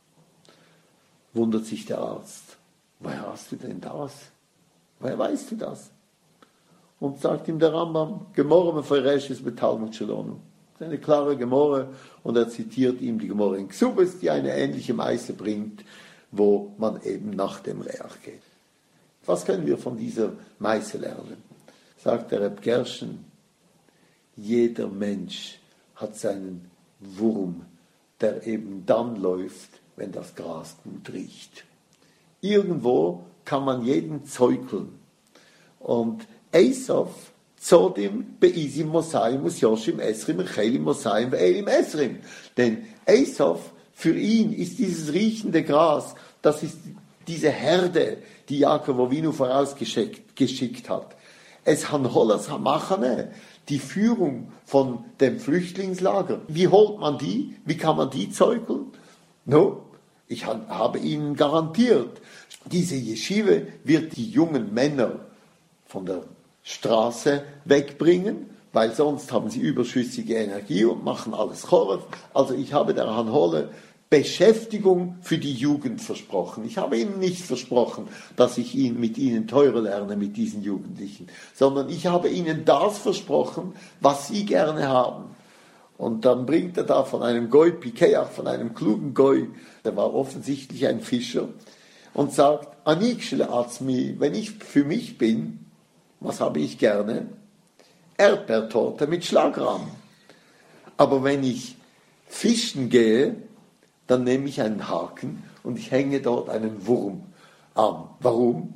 Wundert sich der Arzt, woher hast du denn das? Woher weißt du das? Und sagt ihm der Rambam, Gemorre mefereshes betalmud shalonu. Das ist eine klare Gemorre, und er zitiert ihm die Gemorre in Ksubes, die eine ähnliche Meise bringt, wo man eben nach dem Reach geht. Was können wir von dieser Meise lernen? Sagt der Reb Gerschen, jeder Mensch hat seinen Wurm, der eben dann läuft, wenn das Gras gut riecht. Irgendwo kann man jeden zeukeln. Und Eisov zodim beizim Mosayim us Yoshim Esrim Chelim Mosayim ve'elim Esrim. Denn Eisov, für ihn ist dieses riechende Gras, das ist diese Herde, die Jakob Avinu vorausgeschickt geschickt hat. Es han holas hamachane, die Führung von dem Flüchtlingslager. Wie holt man die? Wie kann man die zeugeln? No, ich habe Ihnen garantiert, diese Yeshive wird die jungen Männer von der Straße wegbringen, weil sonst haben sie überschüssige Energie und machen alles Choref. Also ich habe der Hanhole Beschäftigung für die Jugend versprochen. Ich habe ihnen nicht versprochen, dass ich ihn mit ihnen teurer lerne, mit diesen Jugendlichen, sondern ich habe ihnen das versprochen, was sie gerne haben. Und dann bringt er da von einem Goy Pikeach, von einem klugen Goy, der war offensichtlich ein Fischer, und sagt, Anikshele Atzmi, wenn ich für mich bin, was habe ich gerne? Erdbeertorte mit Schlagrahm. Aber wenn ich fischen gehe, dann nehme ich einen Haken und ich hänge dort einen Wurm an. Warum?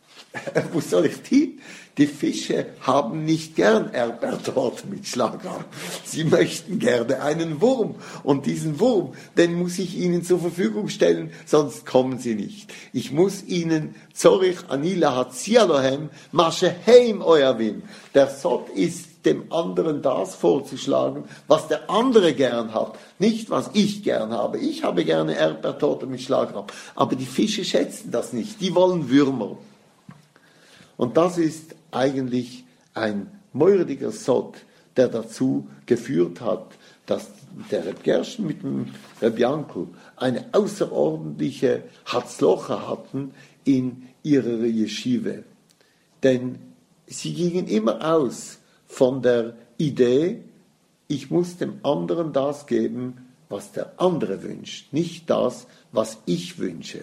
Wo soll ich hin? Die Fische haben nicht gern Erdbeertorte mit Schlagrahm. Sie möchten gerne einen Wurm. Und diesen Wurm, den muss ich ihnen zur Verfügung stellen, sonst kommen sie nicht. Ich muss ihnen, Zorich Anila Hatzialohem, Masche heim euer Wim. Der Sot ist, dem anderen das vorzuschlagen, was der andere gern hat, nicht was ich gern habe. Ich habe gerne Erdbeertorte mit Schlagrahm. Aber die Fische schätzen das nicht. Die wollen Würmer. Und das ist eigentlich ein mordiger Sot, der dazu geführt hat, dass der Reb Gershon mit dem Reb Yankel eine außerordentliche Hatzlocha hatten in ihrer Yeshive. Denn sie gingen immer aus von der Idee, ich muss dem anderen das geben, was der andere wünscht, nicht das, was ich wünsche.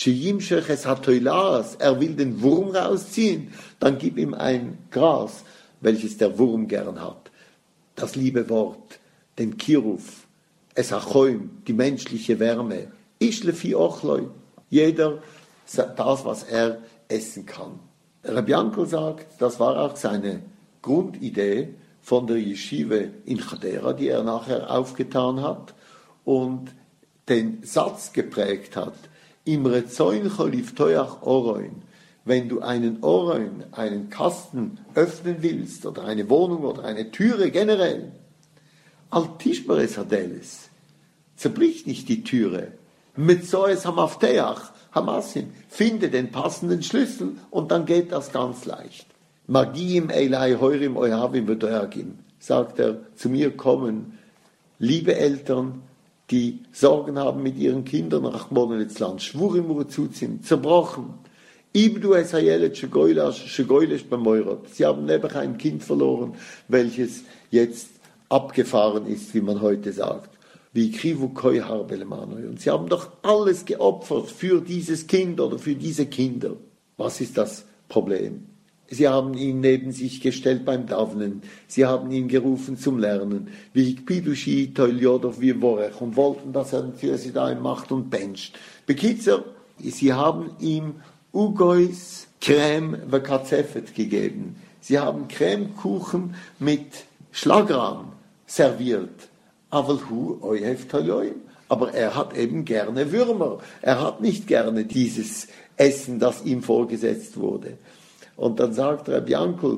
Er will den Wurm rausziehen, dann gib ihm ein Gras, welches der Wurm gern hat. Das liebe Wort, den Kiruf, es achoim, die menschliche Wärme. Ishlefi ochloi, jeder das, was er essen kann. Reb Yankel sagt, das war auch seine Grundidee von der Yeshive in Chadera, die er nachher aufgetan hat und den Satz geprägt hat, im Rezoin choliftoyach Oroin, wenn du einen Oroin, einen Kasten öffnen willst oder eine Wohnung oder eine Türe generell, al tishbares hadeles, zerbrich nicht die Türe, mit soes hamafteach, hamasim, finde den passenden Schlüssel und dann geht das ganz leicht. Magim elai heurim ohavim bedoyagim, sagt er, zu mir kommen liebe Eltern, die Sorgen haben mit ihren Kindern nach Monelitsland, Schwurim Uruzuzim, zerbrochen. Ibdu es hayelet shegoylesh bemoirot. Sie haben nämlich ein Kind verloren, welches jetzt abgefahren ist, wie man heute sagt. Wie krivu koi harbelemanoi. Und sie haben doch alles geopfert für dieses Kind oder für diese Kinder. Was ist das Problem? Sie haben ihn neben sich gestellt beim Davnen. Sie haben ihn gerufen zum Lernen. Wie Pidushi Toiljodov wie Vorech und wollten, dass er für sie da macht und bencht. Bekitzer, sie haben ihm Ugois Creme vekazefet gegeben. Sie haben Cremekuchen mit Schlagrahm serviert. Aber hu oyev toiljoim. Aber er hat eben gerne Würmer. Er hat nicht gerne dieses Essen, das ihm vorgesetzt wurde. Und dann sagt Reb Yankel,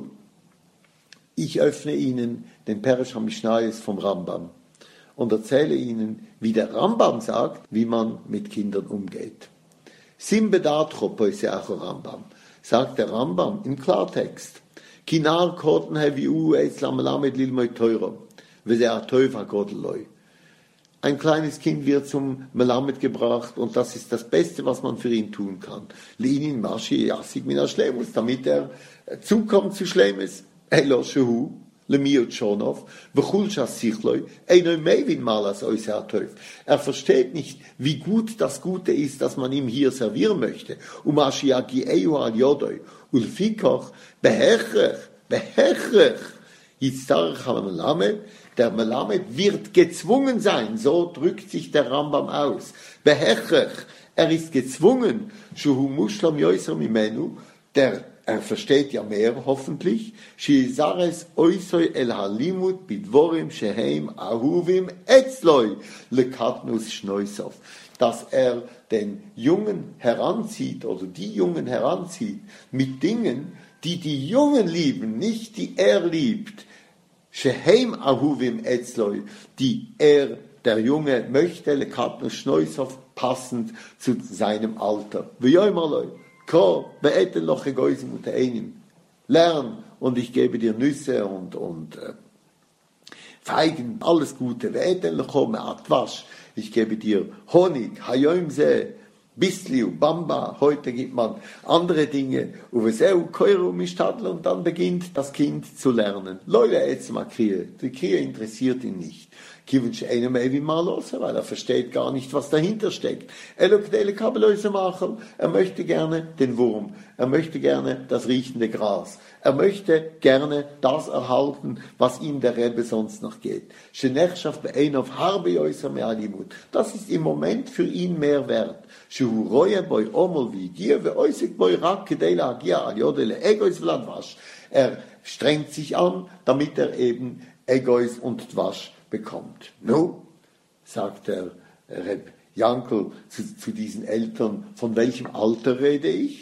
ich öffne Ihnen den Peresh HaMishnayos vom Rambam und erzähle Ihnen, wie der Rambam sagt, wie man mit Kindern umgeht. Sim bedatcho poiseacho Rambam, sagt der Rambam im Klartext. Kinar koten heviu eislam lamed lilmoy teuro, vese teuf hagodeloi. Ein kleines Kind wird zum Melamed gebracht und das ist das Beste, was man für ihn tun kann. Linin Maschi Yassig Mina Schlemus, damit er zukommt zu Schlemes. Elo Shehu, Lemiot Shonov, Vechul Shassichloi, Einoi Mevin Malas Oisea Teuf. Er versteht nicht, wie gut das Gute ist, das man ihm hier servieren möchte. Umashi Yagi Eyu al Yodoi, Ulfikoch, Behechrech, Behechrech, Yitztarech al Melamed. Der Melamed wird gezwungen sein, so drückt sich der Rambam aus. Behechech, er ist gezwungen, Shuhu Mushlam Yoiser Mimenu, der, er versteht ja mehr hoffentlich, Shizares Oisoi El Halimut Bidvorim Sheheim Ahuvim Etzloi Lekatnus Schneusov, dass er den Jungen heranzieht oder die Jungen heranzieht mit Dingen, die die Jungen lieben, nicht die er liebt. Sheheim ahuvim etzloi, die er, der Junge, möchte, lekatnus schneusov, passend zu seinem Alter. V'yoimaloi, ko, be'etel loch egoisim und einim. Lern, und ich gebe dir Nüsse und, und äh, Feigen, alles Gute. Ve'etel locho me'atwasch, ich gebe dir Honig, hayoim se, Bisliu, Bamba, heute gibt man andere Dinge. Uveseu, Koiru, Mishtadl, und dann beginnt das Kind zu lernen. Leute, jetzt mal Kriye. Die Kriye interessiert ihn nicht. Kivunsch einem Evi mal los, weil er versteht gar nicht, was dahinter steckt. Er möchte gerne den Wurm, er möchte gerne das riechende Gras, er möchte gerne das erhalten, was ihm der Rebbe sonst noch geht. Das ist im Moment für ihn mehr wert. Er strengt sich an, damit er eben Egois und Dwasch bekommt. No, sagt der Reb Jankel zu, zu diesen Eltern, von welchem Alter rede ich?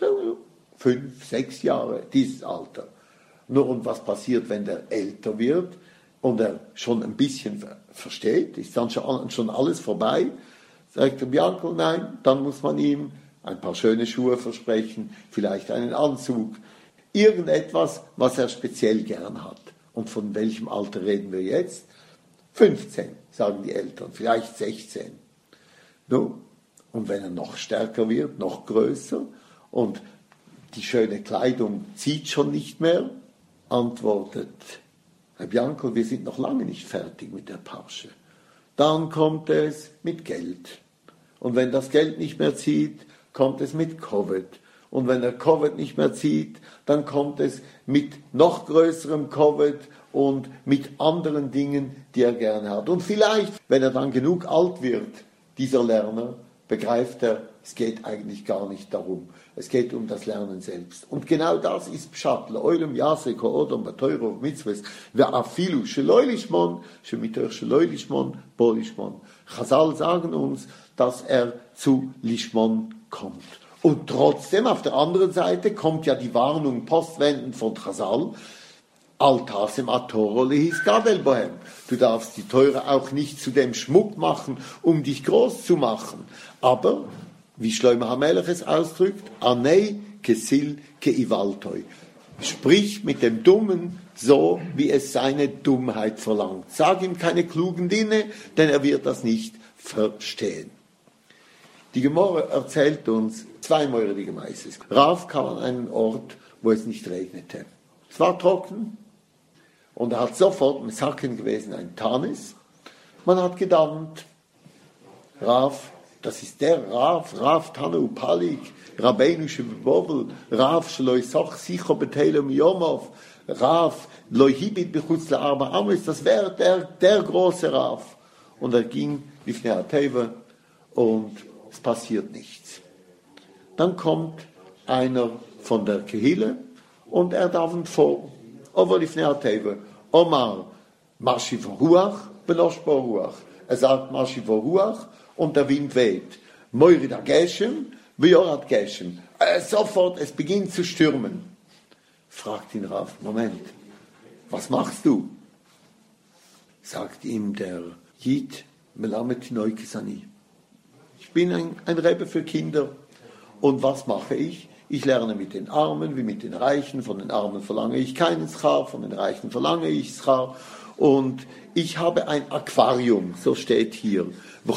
Fünf, sechs Jahre, dieses Alter. Nur und was passiert, wenn der älter wird und er schon ein bisschen versteht? Ist dann schon, schon alles vorbei? Sagt der Jankel, nein, dann muss man ihm ein paar schöne Schuhe versprechen, vielleicht einen Anzug, irgendetwas, was er speziell gern hat. Und von welchem Alter reden wir jetzt? fünfzehn, sagen die Eltern, vielleicht sechzehn. No. Und wenn er noch stärker wird, noch größer und die schöne Kleidung zieht schon nicht mehr, antwortet Herr Jankel, wir sind noch lange nicht fertig mit der Parsche. Dann kommt es mit Geld. Und wenn das Geld nicht mehr zieht, kommt es mit Covid. Und wenn der Covid nicht mehr zieht, dann kommt es mit noch größerem Covid und mit anderen Dingen, die er gerne hat. Und vielleicht, wenn er dann genug alt wird, dieser Lerner, begreift er, es geht eigentlich gar nicht darum. Es geht um das Lernen selbst. Und genau das ist Pshat. Le'olam yaseh ko'odom b'toiro v'mitzvos ve'afilu she'lo lishmon she'mitoch she'lo lishmon bo lishmon. Chazal sagen uns, dass er zu Lishmon kommt. Und trotzdem, auf der anderen Seite, kommt ja die Warnung postwendend von Chazal, Altasem atoro lehis gadel bohem. Du darfst die Teure auch nicht zu dem Schmuck machen, um dich groß zu machen. Aber, wie Shlomo HaMelech es ausdrückt, anei kesil keivaltoi. Sprich mit dem Dummen so, wie es seine Dummheit verlangt. Sag ihm keine klugen Dinge, denn er wird das nicht verstehen. Die Gemorre erzählt uns zwei meurige Meises. Rav kam an einen Ort, wo es nicht regnete. Es war trocken und er hat sofort im Sacken gewesen ein Tanis. Man hat gedacht, Rav, das ist der Rav, Rav Tanu Palik, Rabbeinu Shebobel, Rav Shloi Soch Sicho Betelem Yomov, Rav Loihibit Bechutz La'arba Amis, das wäre der, der große Rav. Und er ging Lifnei Ateva und es passiert nichts. Dann kommt einer von der Kehille und er darf vor. Over Lifnei Ateva, Omar Mashi Ruach, Benosh Bo Ruach. Er sagt Mashi Ruach und der Wind weht. Moirid Geshem, Viorat Geshem. Sofort, es beginnt zu stürmen. Fragt ihn Rav, Moment, was machst du? Sagt ihm der Yid, Melamed Neukesani. Ich bin ein, ein Rebbe für Kinder. Und was mache ich? Ich lerne mit den Armen wie mit den Reichen. Von den Armen verlange ich keinen Schar, von den Reichen verlange ich Schar. Und ich habe ein Aquarium, so steht hier.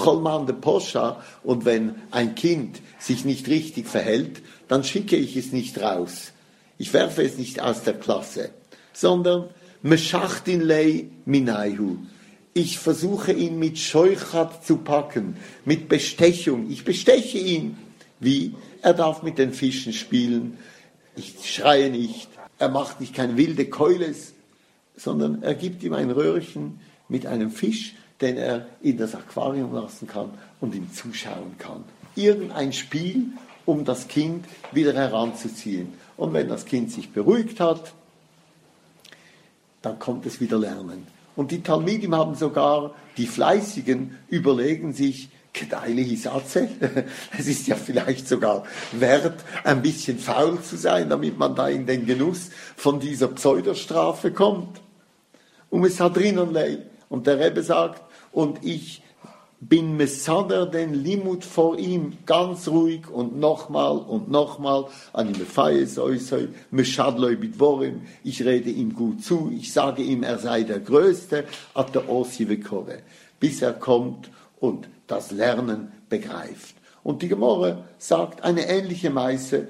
Und wenn ein Kind sich nicht richtig verhält, dann schicke ich es nicht raus. Ich werfe es nicht aus der Klasse, sondern Meshachtin lei minaihu. Ich versuche ihn mit Scheuchat zu packen, mit Bestechung. Ich besteche ihn. Wie? Er darf mit den Fischen spielen. Ich schreie nicht. Er macht nicht keine wilde Keules, sondern er gibt ihm ein Röhrchen mit einem Fisch, den er in das Aquarium lassen kann und ihm zuschauen kann. Irgendein Spiel, um das Kind wieder heranzuziehen. Und wenn das Kind sich beruhigt hat, dann kommt es wieder lernen. Und die Talmidim haben sogar, die Fleißigen überlegen sich, Kedaile Hisatze, es ist ja vielleicht sogar wert, ein bisschen faul zu sein, damit man da in den Genuss von dieser Pseudostrafe kommt. Um es hat drinnen lei. Und der Rebbe sagt, und ich bin Messader den Limut vor ihm, ganz ruhig und nochmal und nochmal, an ihm feies äußer, Meshadloi bitvorim, ich rede ihm gut zu, ich sage ihm, er sei der Größte, at der Osi vekore, bis er kommt und das Lernen begreift. Und die Gemorre sagt eine ähnliche Meise,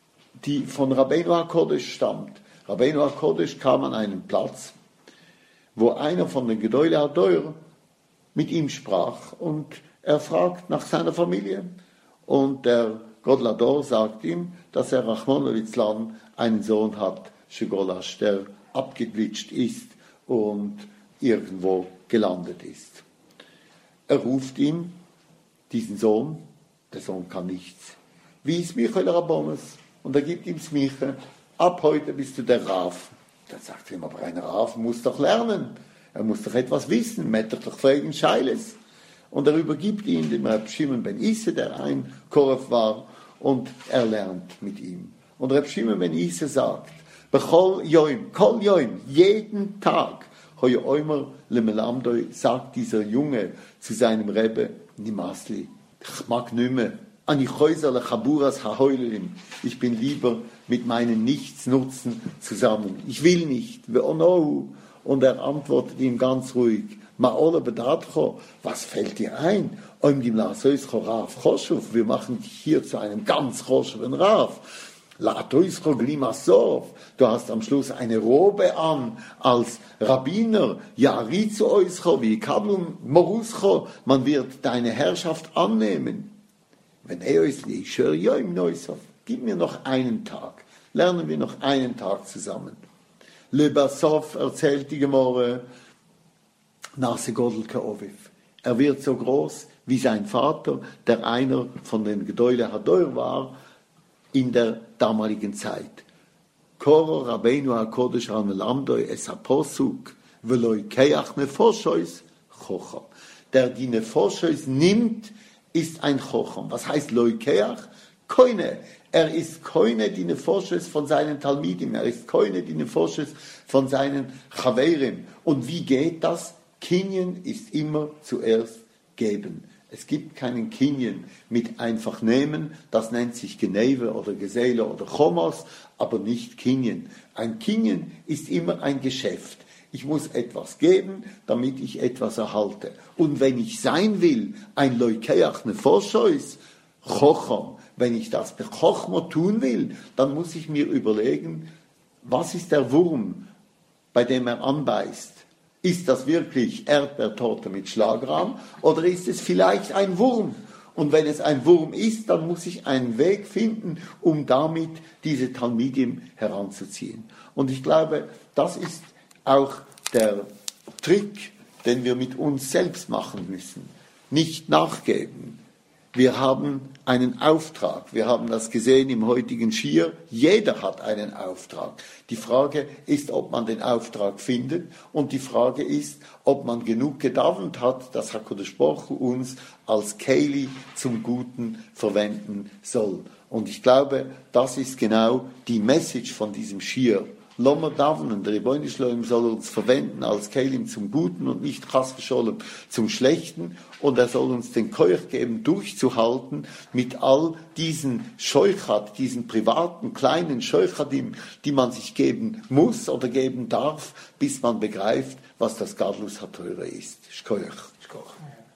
die von Rabbeinu HaKodesh stammt. Rabbeinu HaKodesh kam an einen Platz, wo einer von den Gedäule Hadoir mit ihm sprach und er fragt nach seiner Familie. Und der Gadol Hador sagt ihm, dass er Rachmana litzlan einen Sohn hat, Shegolash, der abgeglitscht ist und irgendwo gelandet ist. Er ruft ihn, diesen Sohn, der Sohn kann nichts. Wie ist Michael Rabones? Und er gibt ihm Smiche, ab heute bist du der Rav. Dann sagt er ihm, aber ein Rav muss doch lernen. Er muss doch etwas wissen, Metter doch fragen Scheiles. Und er übergibt ihn dem Reb Shimon ben Isse, der ein Koref war, und er lernt mit ihm. Und Reb Shimon ben Isse sagt, Bechol Yoim, Kol Yoim, jeden Tag, Hoye Oimer Lemelamdoi, sagt dieser Junge zu seinem Rebbe, Nimasli, ich mag nimmer, Ani Choyser lechaburas hahoilim, ich bin lieber mit meinen Nichtsnutzen zusammen. Ich will nicht, und er antwortet ihm ganz ruhig, Ma'ola bedatcho, was fällt dir ein? Wir machen dich hier zu einem ganz chosheven Rav. Du hast am Schluss eine Robe an als Rabbiner. Man wird deine Herrschaft annehmen. Wenn er ist, gib mir noch einen Tag. Lernen wir noch einen Tag zusammen. Lebasov erzählt die Gemorre, Nase Godel Keoviv. Er wird so groß wie sein Vater, der einer von den Gedäule Hadoir war, in der damaligen Zeit. Koro Rabbeinu HaKodesh HaMelamdoi es HaPosuk Veloi Keach Nefoshois Chocham. Der die Nefoshois nimmt, ist ein Chocham. Was heißt Loi Keach? Koine. Er ist Koine die Nefoshois von seinen Talmidim. Er ist Koine die Nefoshois von seinen Chaverim. Und wie geht das? Kinyen ist immer zuerst geben. Es gibt keinen Kinyen mit einfach nehmen, das nennt sich Geneve oder Gesele oder Chomos, aber nicht Kinyen. Ein Kinyen ist immer ein Geschäft. Ich muss etwas geben, damit ich etwas erhalte. Und wenn ich sein will, ein Leukeach Nefoshois, Chocham, wenn ich das bei Chochma tun will, dann muss ich mir überlegen, was ist der Wurm, bei dem er anbeißt? Ist das wirklich Erdbeertorte mit Schlagrahm oder ist es vielleicht ein Wurm? Und wenn es ein Wurm ist, dann muss ich einen Weg finden, um damit diese Talmidim heranzuziehen. Und ich glaube, das ist auch der Trick, den wir mit uns selbst machen müssen. Nicht nachgeben. Wir haben einen Auftrag. Wir haben das gesehen im heutigen Schir. Jeder hat einen Auftrag. Die Frage ist, ob man den Auftrag findet. Und die Frage ist, ob man genug gedauert hat, dass HaKadosh Baruch Hu uns als Keili zum Guten verwenden soll. Und ich glaube, das ist genau die Message von diesem Schir. Lommer davnen, der Rebbeinu Shalom soll uns verwenden als Kelim zum Guten und nicht Chas v'Sholem zum Schlechten. Und er soll uns den Keuch geben, durchzuhalten mit all diesen Scheuchat, diesen privaten, kleinen Scheuchadim, die man sich geben muss oder geben darf, bis man begreift, was das Gadlus HaTorah ist. Shkoyach. Shkoyach.